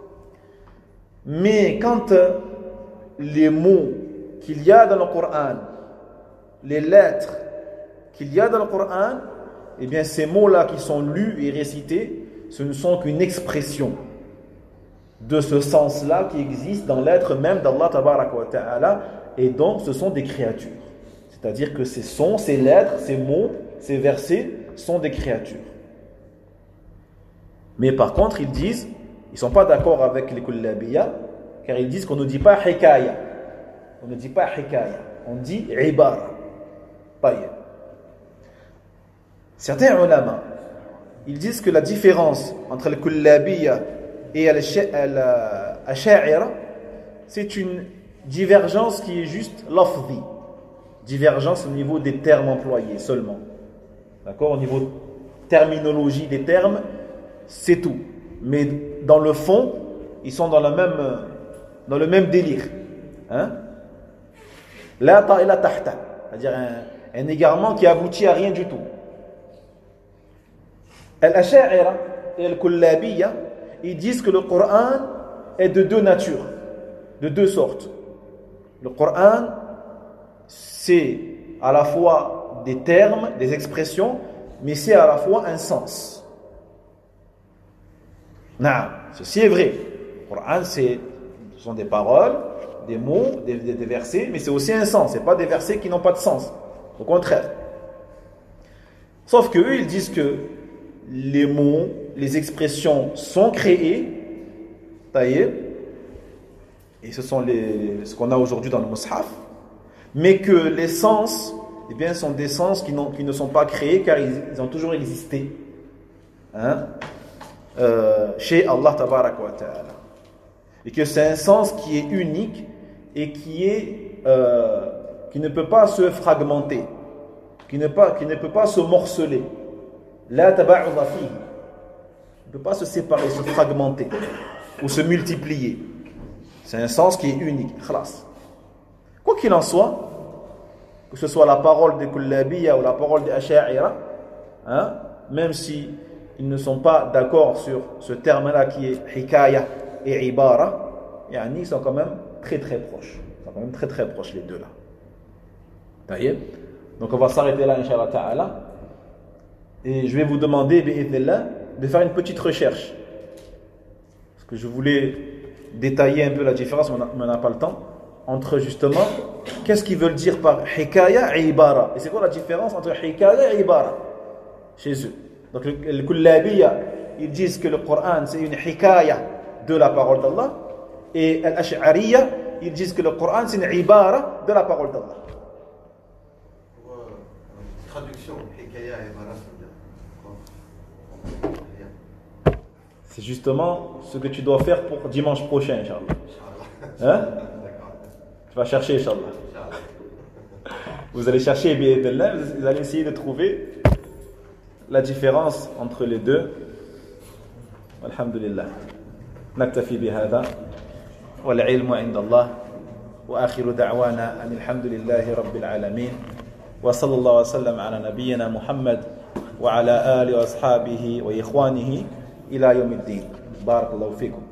Mais quand les mots qu'il y a dans le Coran, les lettres qu'il y a dans le Coran, eh bien ces mots-là qui sont lus et récités, ce ne sont qu'une expression de ce sens-là qui existe dans l'être même d'Allah tabaraka wa ta'ala, et donc ce sont des créatures. C'est-à-dire que ces sons, ces lettres, ces mots, ces versets sont des créatures. Mais par contre, ils disent, ils ne sont pas d'accord avec les kullabiyya, car ils disent qu'on ne dit pas hikaya. On ne dit pas hikaya, on dit ibara. Certains ulama, ils disent que la différence entre les kullabiyya et al-asha'ira, c'est une divergence qui est juste lafzi. Divergence au niveau des termes employés seulement. D'accord? Au niveau de terminologie des termes, c'est tout. Mais dans le fond, ils sont dans, la même, dans le même délire. Hein? La ta'ila tahta. C'est-à-dire un, un égarement qui aboutit à rien du tout. Al-Asha'ira et Al-Kullabiyya, ils disent que le Coran est de deux natures, de deux sortes. Le Coran, c'est à la fois des termes, des expressions, mais c'est à la fois un sens. Non, ceci est vrai. Le Coran, c'est, ce sont des paroles, des mots, des, des, des versets, mais c'est aussi un sens. Ce n'est pas des versets qui n'ont pas de sens. Au contraire. Sauf que eux, ils disent que les mots, les expressions sont créées, taillées, et ce sont les, ce qu'on a aujourd'hui dans le Mus'haf, mais que les sens, eh bien, sont des sens qui, qui ne sont pas créés car ils, ils ont toujours existé, hein, euh, chez Allah Tabaraka wa Ta'ala. Et que c'est un sens qui est unique et qui, est, euh, qui ne peut pas se fragmenter, qui ne, pas, qui ne peut pas se morceler. La taba'udha fihi. Il ne peut pas se séparer, se fragmenter ou se multiplier. C'est un sens qui est unique. Khalas. Quoi qu'il en soit, que ce soit la parole des Kullabiyya ou la parole des Asha'ira, hein, même si ils ne sont pas d'accord sur ce terme-là qui est hikaya et ibara, yani, ils sont quand même très très proches. Ils sont quand même très très proches les deux là. Taïeb. Donc on va s'arrêter là, Inch'Allah Ta'ala. Et je vais vous demander, bi'idhnillah, de faire une petite recherche. Parce que je voulais détailler un peu la différence, mais on n'a pas le temps, entre justement, qu'est-ce qu'ils veulent dire par hikaya et ibara. Et c'est quoi la différence entre hikaya et ibara chez eux? Donc le Kullabiyya, ils disent que le Coran c'est une hikaya de la parole d'Allah, et l'Ash'ariyya, ils disent que le Coran c'est une ibara de la parole d'Allah. Pour euh, traduction, hikaya et ibara, ça veut dire quoi? C'est justement ce que tu dois faire pour dimanche prochain, Inch'Allah. Hein? Tu vas chercher, Inch'Allah. Vous allez chercher, bi'idhnillah, vous allez essayer de trouver la différence entre les deux. Alhamdulillah. نكتفي بهذا والعلم عند الله وآخر دعوانا أن الحمد لله رب العالمين وصلى الله وسلم على نبينا محمد وعلى آله وأصحابه وإخوانه إلى يوم الدين. بارك الله فيكم.